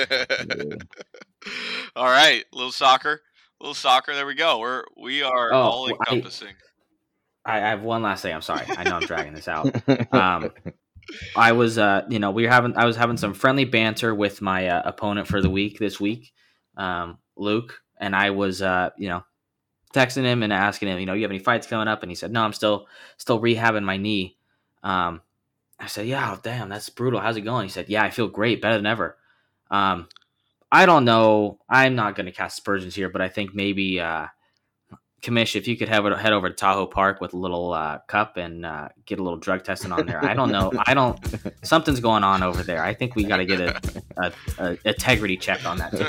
All right, little soccer, little soccer. There we go. We're we are Oh, all well, I- encompassing. I, I have one last thing. I'm sorry. I know I'm dragging this out. Um, I was, uh, you know, we were having, I was having some friendly banter with my uh, opponent for the week this week, um, Luke, and I was, uh, you know, texting him and asking him, you know, you have any fights coming up? And he said, no, I'm still, still rehabbing my knee. Um, I said, yeah, oh, damn, that's brutal. How's it going? He said, yeah, I feel great, better than ever. Um, I don't know. I'm not going to cast aspersions here, but I think maybe uh, Commish, if you could have head over to Tahoe Park with a little uh, cup and uh, get a little drug testing on there. I don't know. I don't. Something's going on over there. I think we got to get a, a, a integrity check on that.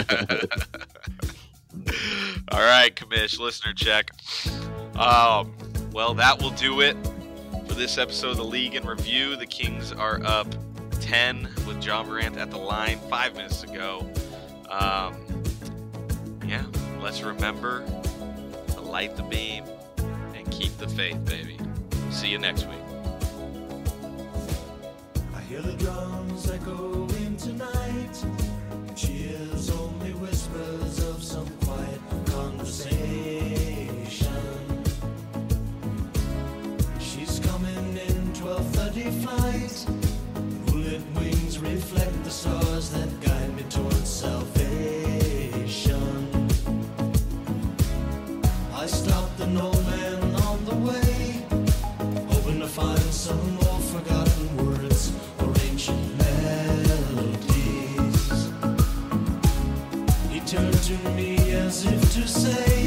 All right, Commish, listener check. Um, well, that will do it for this episode of the League in Review. The Kings are up ten with Ja Morant at the line five minutes to go. Um, yeah, let's remember to light the beam and keep the faith, baby. See you next week. I hear the drums echoing tonight. Cheers, only whispers of some quiet conversation. She's coming in twelve thirty flight. Moonlit wings reflect the stars that guide me towards salvation. I stopped an old man on the way, hoping to find some old forgotten words or ancient melodies. He turned to me as if to say,